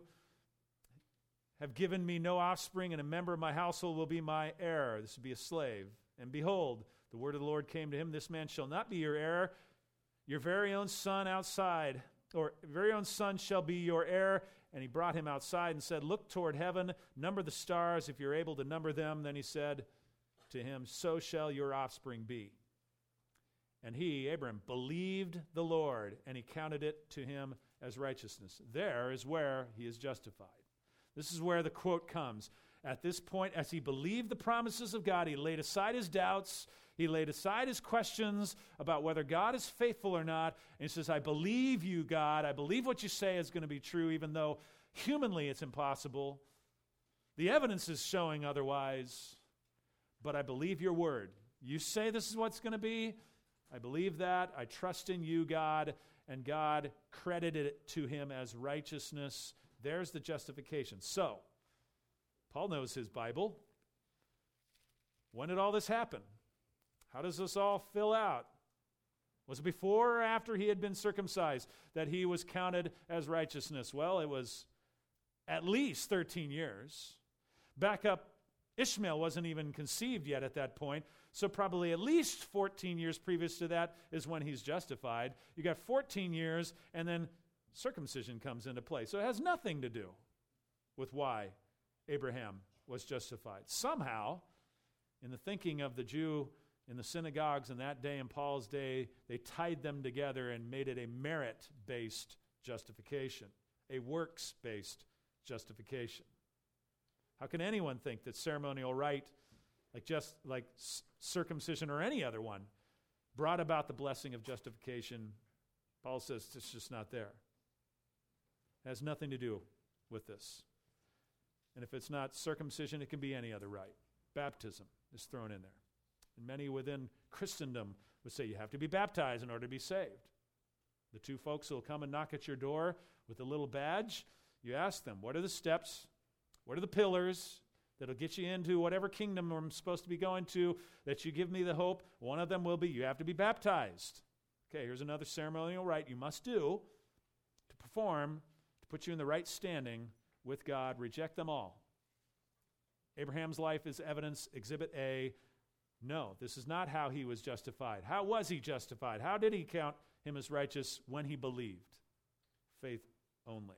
have given me no offspring, and a member of my household will be my heir. This will be a slave. And behold, the word of the Lord came to him, This man shall not be your heir. Your very own son outside, or very own son shall be your heir. And he brought him outside and said, Look toward heaven, number the stars, if you're able to number them. Then he said to him, So shall your offspring be. And he, Abram, believed the Lord, and he counted it to him as righteousness. There is where he is justified. This is where the quote comes. At this point, as he believed the promises of God, he laid aside his doubts, he laid aside his questions about whether God is faithful or not, and he says, I believe you, God. I believe what you say is going to be true, even though humanly it's impossible. The evidence is showing otherwise, but I believe your word. You say this is what's going to be. I believe that. I trust in you, God. And God credited it to him as righteousness. There's the justification. So, Paul knows his Bible. When did all this happen? How does this all fill out? Was it before or after he had been circumcised that he was counted as righteousness? Well, it was at least thirteen years. Back up, Ishmael wasn't even conceived yet at that point, so probably at least fourteen years previous to that is when he's justified. You got fourteen years, and then circumcision comes into play. So it has nothing to do with why Abraham was justified. Somehow, in the thinking of the Jew in the synagogues in that day and Paul's day, they tied them together and made it a merit-based justification, a works-based justification. How can anyone think that ceremonial rite, like just like c- circumcision or any other one, brought about the blessing of justification? Paul says it's just not there. It has nothing to do with this. And if it's not circumcision, it can be any other rite. Baptism is thrown in there. And many within Christendom would say you have to be baptized in order to be saved. The two folks who will come and knock at your door with a little badge, you ask them, what are the steps? What are the pillars that'll get you into whatever kingdom I'm supposed to be going to, that you give me the hope? One of them will be you have to be baptized. Okay, here's another ceremonial rite you must do to perform, to put you in the right standing with God. Reject them all. Abraham's life is evidence, exhibit A. No, this is not how he was justified. How was he justified? How did he count him as righteous? When he believed. Faith only.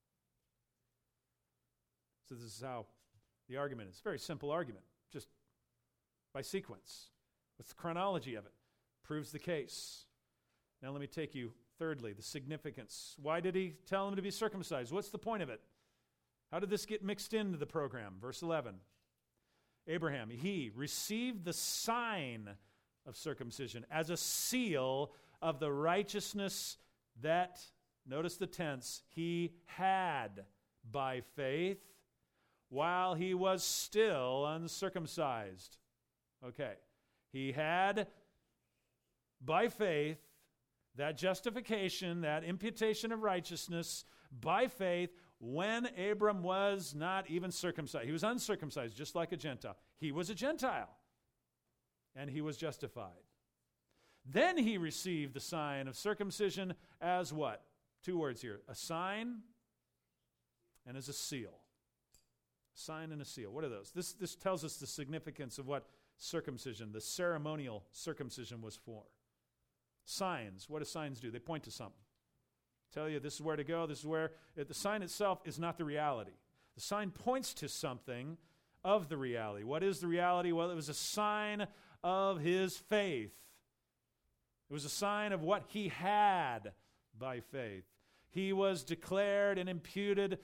So this is how the argument is. It's a very simple argument, just by sequence. What's the chronology of it? Proves the case. Now let me take you, thirdly, the significance. Why did he tell him to be circumcised? What's the point of it? How did this get mixed into the program? Verse eleven. Abraham, he received the sign of circumcision as a seal of the righteousness that, notice the tense, he had by faith while he was still uncircumcised. Okay. He had by faith that justification, that imputation of righteousness by faith when Abram was not even circumcised. He was uncircumcised, just like a Gentile. He was a Gentile, and he was justified. Then he received the sign of circumcision as what? Two words here. A sign and as a seal. A sign and a seal. What are those? This, this tells us the significance of what circumcision, the ceremonial circumcision, was for. Signs. What do signs do? They point to something. Tell you this is where to go, this is where. The sign itself is not the reality. The sign points to something of the reality. What is the reality? Well, it was a sign of his faith. It was a sign of what he had by faith. He was declared and imputed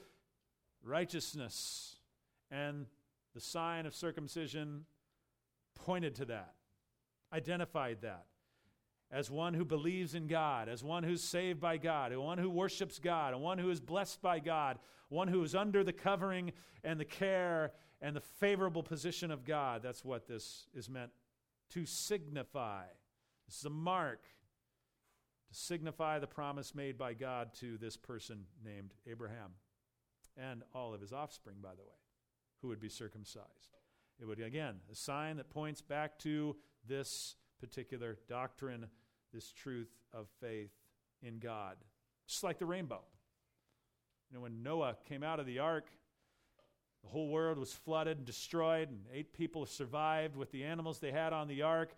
righteousness. And the sign of circumcision pointed to that. identified that as one who believes in God, as one who's saved by God, one who worships God, and one who is blessed by God, one who is under the covering and the care and the favorable position of God. That's what this is meant to signify. This is a mark to signify the promise made by God to this person named Abraham and all of his offspring, by the way, who would be circumcised. It would, again, a sign that points back to this particular doctrine, this truth of faith in God. Just like the rainbow. You know, when Noah came out of the ark, the whole world was flooded and destroyed, and eight people survived with the animals they had on the ark.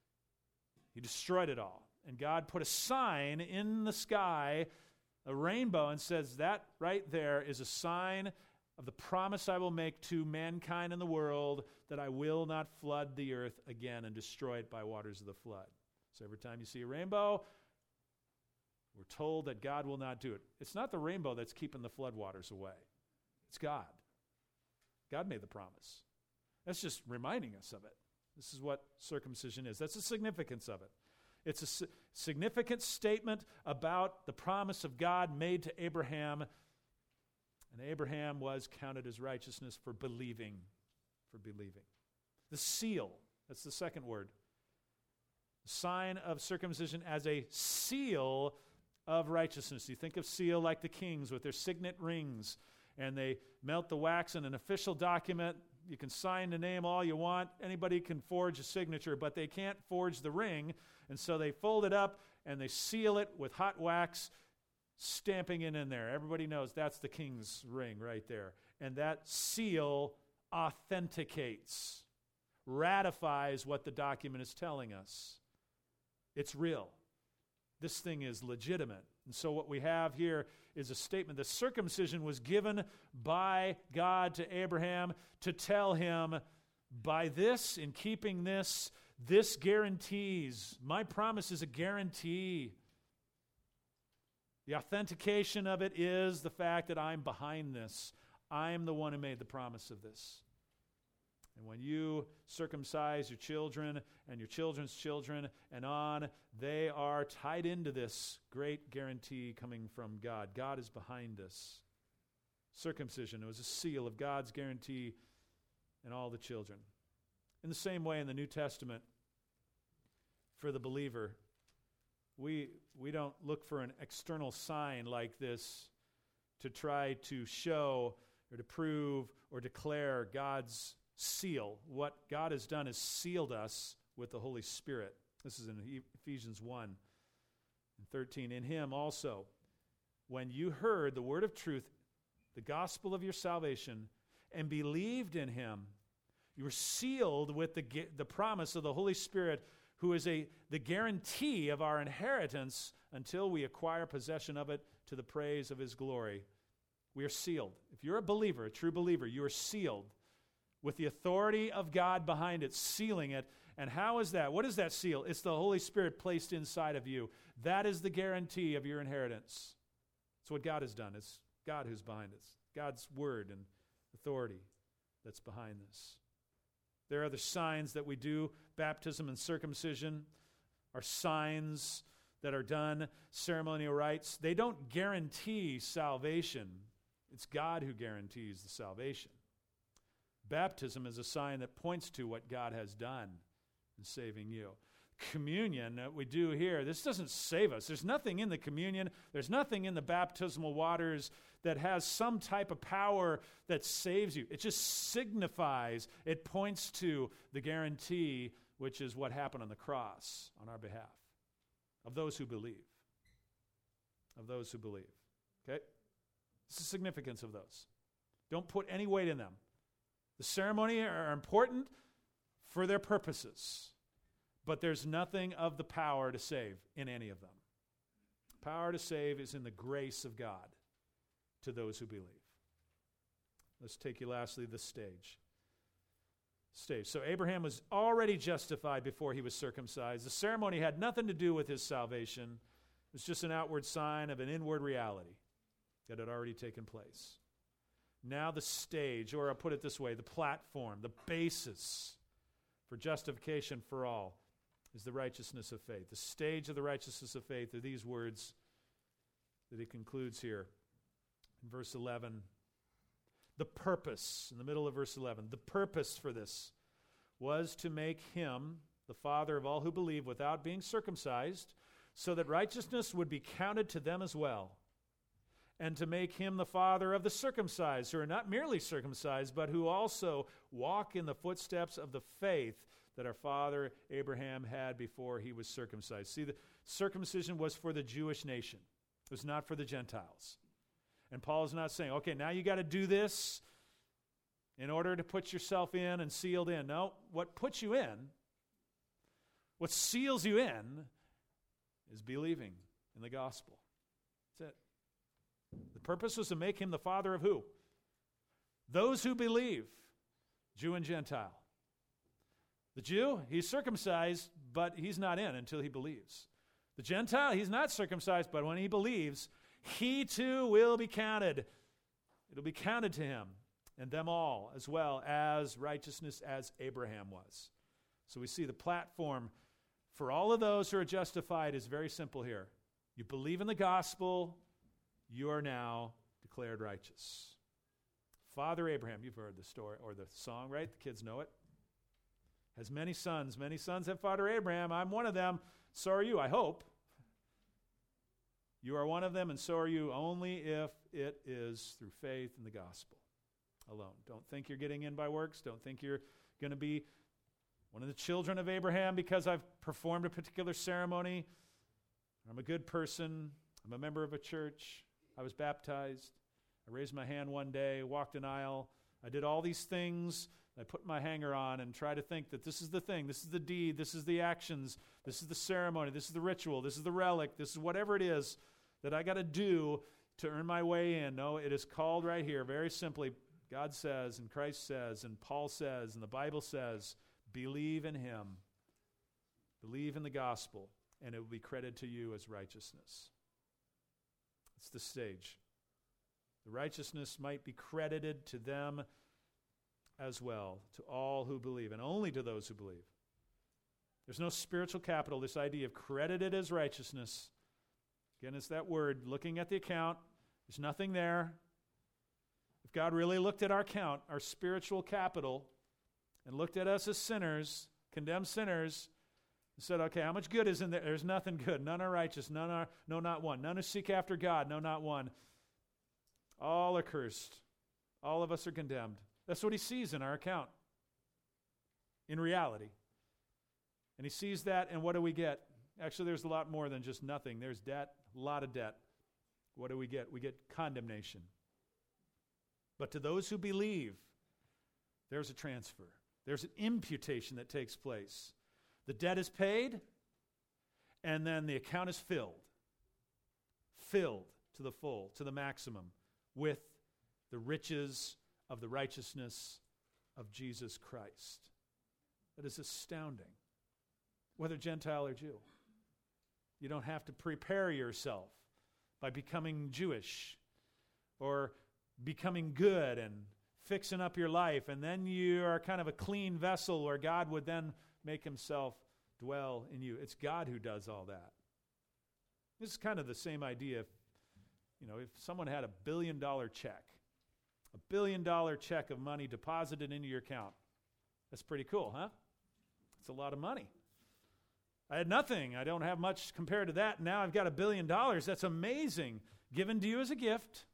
He destroyed it all. And God put a sign in the sky, a rainbow, and says that right there is a sign of the promise I will make to mankind in the world, that I will not flood the earth again and destroy it by waters of the flood. So every time you see a rainbow, we're told that God will not do it. It's not the rainbow that's keeping the flood waters away. It's God. God made the promise. That's just reminding us of it. This is what circumcision is. That's the significance of it. It's a si- significant statement about the promise of God made to Abraham. And Abraham was counted as righteousness for believing. For believing. The seal, that's the second word. The sign of circumcision as a seal of righteousness. You think of seal like the kings with their signet rings, and they melt the wax in an official document. You can sign the name all you want. Anybody can forge a signature, but they can't forge the ring. And so they fold it up and they seal it with hot wax, stamping it in there. Everybody knows that's the king's ring right there. And that seal authenticates, ratifies what the document is telling us. It's real. This thing is legitimate. And so what we have here is a statement. The circumcision was given by God to Abraham to tell him, by this, in keeping this, this guarantees. My promise is a guarantee. The authentication of it is the fact that I'm behind this. I'm the one who made the promise of this. And when you circumcise your children and your children's children and on, they are tied into this great guarantee coming from God. God is behind us. Circumcision, it was a seal of God's guarantee in all the children. In the same way in the New Testament, for the believer, we, we don't look for an external sign like this to try to show or to prove or declare God's seal. What God has done is sealed us with the Holy Spirit. This is in Ephesians one and thirteen. In him also, when you heard the word of truth, the gospel of your salvation, and believed in him, you were sealed with the, the promise of the Holy Spirit, who is a the guarantee of our inheritance until we acquire possession of it to the praise of his glory. We are sealed. If you're a believer, a true believer, you are sealed with the authority of God behind it, sealing it. And how is that? What is that seal? It's the Holy Spirit placed inside of you. That is the guarantee of your inheritance. It's what God has done. It's God who's behind it. It's God's word and authority that's behind this. There are other signs that we do. Baptism and circumcision are signs that are done, ceremonial rites. They don't guarantee salvation. It's God who guarantees the salvation. Baptism is a sign that points to what God has done in saving you. Communion that we do here, this doesn't save us. There's nothing in the communion, there's nothing in the baptismal waters that has some type of power that saves you. It just signifies, it points to the guarantee, which is what happened on the cross on our behalf, of those who believe. Of those who believe. Okay? This is the significance of those. Don't put any weight in them. The ceremony are important for their purposes, but there's nothing of the power to save in any of them. Power to save is in the grace of God to those who believe. Let's take you lastly the stage. Stage. So Abraham was already justified before he was circumcised. The ceremony had nothing to do with his salvation. It was just an outward sign of an inward reality that had already taken place. Now the stage, or I'll put it this way, the platform, the basis for justification for all, is the righteousness of faith. The stage of the righteousness of faith are these words that he concludes here in verse eleven. The purpose, in the middle of verse eleven, the purpose for this was to make him the father of all who believe without being circumcised, so that righteousness would be counted to them as well, and to make him the father of the circumcised, who are not merely circumcised, but who also walk in the footsteps of the faith that our father Abraham had before he was circumcised. See, the circumcision was for the Jewish nation. It was not for the Gentiles. And Paul is not saying, okay, now you got to do this in order to put yourself in and sealed in. No, what puts you in, what seals you in, is believing in the gospel. That's it. The purpose was to make him the father of who? Those who believe, Jew and Gentile. The Jew, he's circumcised, but he's not in until he believes. The Gentile, he's not circumcised, but when he believes, he too will be counted. It'll be counted to him and them all, as well as righteousness as Abraham was. So we see the platform for all of those who are justified is very simple here. You believe in the gospel, you are now declared righteous. Father Abraham, you've heard the story or the song, right? The kids know it. Has many sons. Many sons have Father Abraham. I'm one of them. So are you, I hope. You are one of them, and so are you, only if it is through faith in the gospel alone. Don't think you're getting in by works. Don't think you're going to be one of the children of Abraham because I've performed a particular ceremony. I'm a good person. I'm a member of a church. I was baptized. I raised my hand one day, walked an aisle. I did all these things. I put my hanger on and try to think that this is the thing, this is the deed, this is the actions, this is the ceremony, this is the ritual, this is the relic, this is whatever it is that I got to do to earn my way in. No, it is called right here, very simply. God says, and Christ says, and Paul says, and the Bible says, believe in him. Believe in the gospel, and it will be credited to you as righteousness. It's the stage. The righteousness might be credited to them as well, to all who believe, and only to those who believe. There's no spiritual capital, this idea of credited as righteousness. Again, it's that word, looking at the account. There's nothing there. If God really looked at our account, our spiritual capital, and looked at us as sinners, condemned sinners, and said, okay, how much good is in there? There's nothing good. None are righteous. None are, no, not one. None who seek after God. No, not one. All are cursed. All of us are condemned. That's what he sees in our account, in reality. And he sees that, and what do we get? Actually, there's a lot more than just nothing. There's debt, a lot of debt. What do we get? We get condemnation. But to those who believe, there's a transfer. There's an imputation that takes place. The debt is paid, and then the account is filled. Filled to the full, to the maximum, with the riches of the righteousness of Jesus Christ. That is astounding. Whether Gentile or Jew. You don't have to prepare yourself by becoming Jewish or becoming good and fixing up your life, and then you are kind of a clean vessel where God would then make himself dwell in you. It's God who does all that. This is kind of the same idea. If, you know, if someone had a billion dollar check, a billion dollar check of money deposited into your account, that's pretty cool, huh? It's a lot of money. I had nothing. I don't have much compared to that. Now I've got a billion dollars. That's amazing. Given to you as a gift.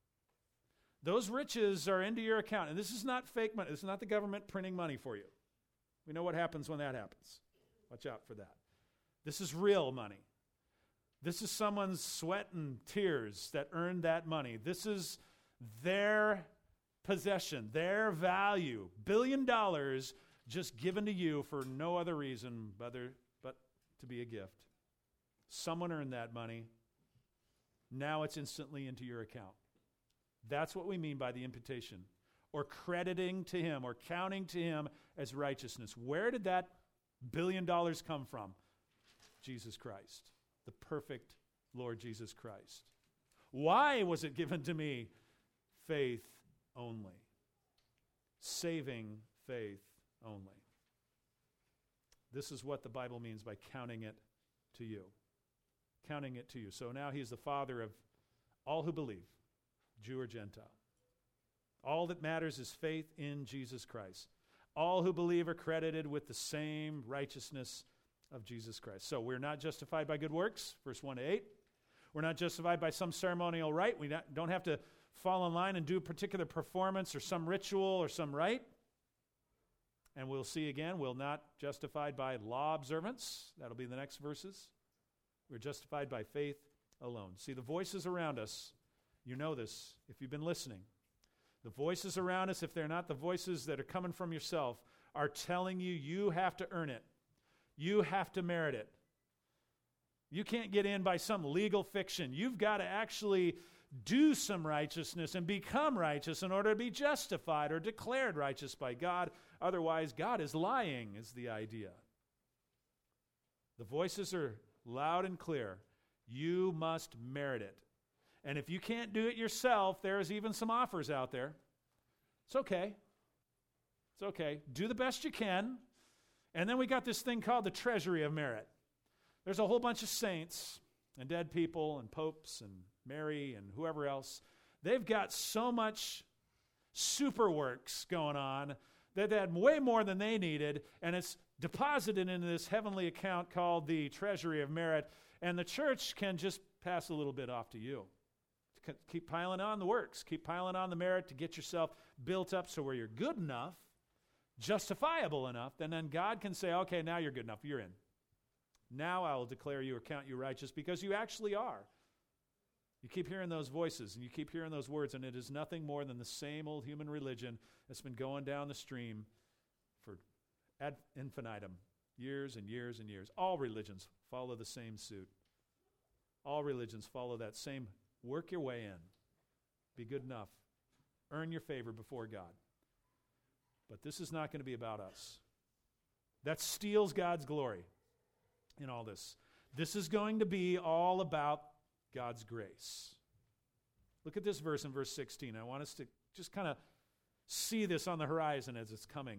Those riches are into your account. And this is not fake money. This is not the government printing money for you. We know what happens when that happens. Watch out for that. This is real money. This is someone's sweat and tears that earned that money. This is their possession, their value. Billion dollars just given to you for no other reason but, but to be a gift. Someone earned that money. Now it's instantly into your account. That's what we mean by the imputation, or crediting to him, or counting to him as righteousness. Where did that billion dollars come from? Jesus Christ, the perfect Lord Jesus Christ. Why was it given to me? Faith only. Saving faith only. This is what the Bible means by counting it to you. Counting it to you. So now he's the Father of all who believe, Jew or Gentile. All that matters is faith in Jesus Christ. All who believe are credited with the same righteousness of Jesus Christ. So we're not justified by good works, verse one to eight. We're not justified by some ceremonial rite. We not, don't have to fall in line and do a particular performance or some ritual or some rite. And we'll see again, we're not justified by law observance. That'll be the next verses. We're justified by faith alone. See, the voices around us, you know this if you've been listening. The voices around us, if they're not the voices that are coming from yourself, are telling you you have to earn it. You have to merit it. You can't get in by some legal fiction. You've got to actually do some righteousness and become righteous in order to be justified or declared righteous by God. Otherwise, God is lying, is the idea. The voices are loud and clear. You must merit it. And if you can't do it yourself, there's even some offers out there. It's okay. It's okay. Do the best you can. And then we got this thing called the treasury of merit. There's a whole bunch of saints and dead people and popes and Mary and whoever else. They've got so much super works going on that they had way more than they needed, and it's deposited into this heavenly account called the treasury of merit, and the church can just pass a little bit off to you. Keep piling on the works. Keep piling on the merit to get yourself built up so where you're good enough, justifiable enough, and then God can say, okay, now you're good enough. You're in. Now I will declare you or count you righteous because you actually are. You keep hearing those voices and you keep hearing those words, and it is nothing more than the same old human religion that's been going down the stream for ad infinitum, years and years and years. All religions follow the same suit. All religions follow that same work your way in. Be good enough. Earn your favor before God. But this is not going to be about us. That steals God's glory in all this. This is going to be all about God's grace. Look at this verse in verse sixteen. I want us to just kind of see this on the horizon as it's coming.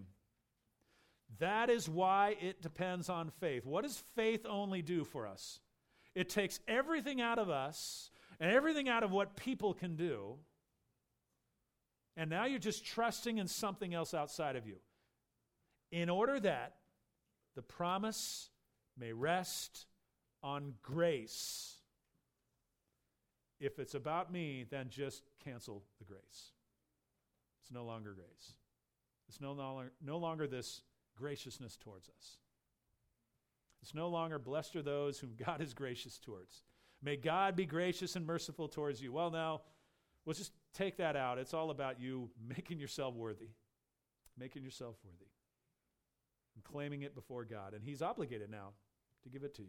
That is why it depends on faith. What does faith only do for us? It takes everything out of us and everything out of what people can do, and now you're just trusting in something else outside of you, in order that the promise may rest on grace. If it's about me, then just cancel the grace. It's no longer grace. It's no longer, no longer this graciousness towards us. It's no longer blessed are those whom God is gracious towards. May God be gracious and merciful towards you. Well, now, we'll just take that out. It's all about you making yourself worthy. Making yourself worthy. And claiming it before God. And He's obligated now to give it to you.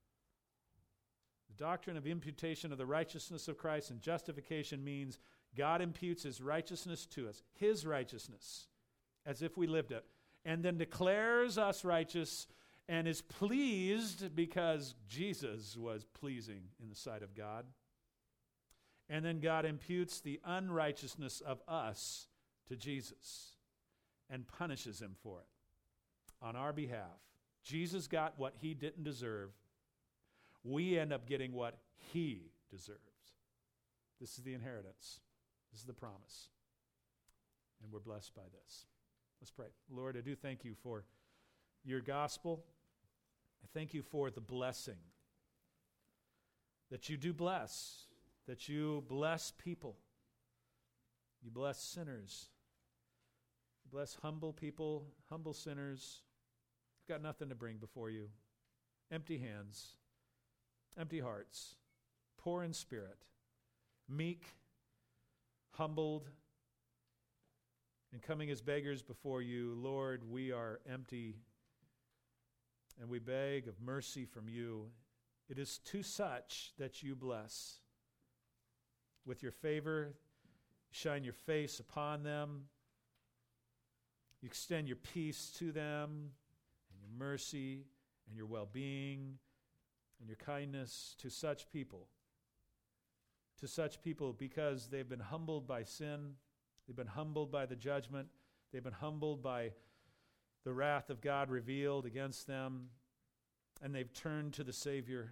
The doctrine of imputation of the righteousness of Christ and justification means God imputes His righteousness to us, His righteousness, as if we lived it, and then declares us righteous and is pleased because Jesus was pleasing in the sight of God. And then God imputes the unrighteousness of us to Jesus and punishes Him for it on our behalf. Jesus got what He didn't deserve. We end up getting what He deserves. This is the inheritance. This is the promise. And we're blessed by this. Let's pray. Lord, I do thank You for Your gospel. I thank You for the blessing that You do bless, that You bless people. You bless sinners. You bless humble people, humble sinners. You've got nothing to bring before You. Empty hands, empty hearts, poor in spirit, meek, humbled, and coming as beggars before You. Lord, we are empty, and we beg of mercy from You. It is to such that You bless. With Your favor, shine Your face upon them. You extend Your peace to them, and Your mercy, and Your well-being, and Your kindness to such people. To such people because they've been humbled by sin. They've been humbled by the judgment. They've been humbled by the wrath of God revealed against them, and they've turned to the Savior.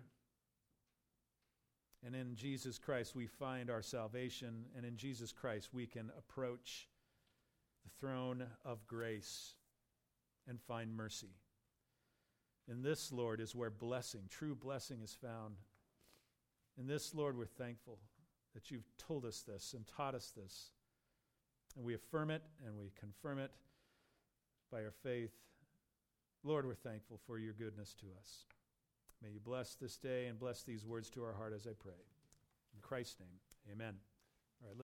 And in Jesus Christ we find our salvation, and in Jesus Christ we can approach the throne of grace and find mercy. In this, Lord, is where blessing, true blessing, is found. In this, Lord, we're thankful that you've told us this and taught us this. And we affirm it and we confirm it by our faith. Lord, we're thankful for your goodness to us. May you bless this day and bless these words to our heart as I pray. In Christ's name, amen. All right.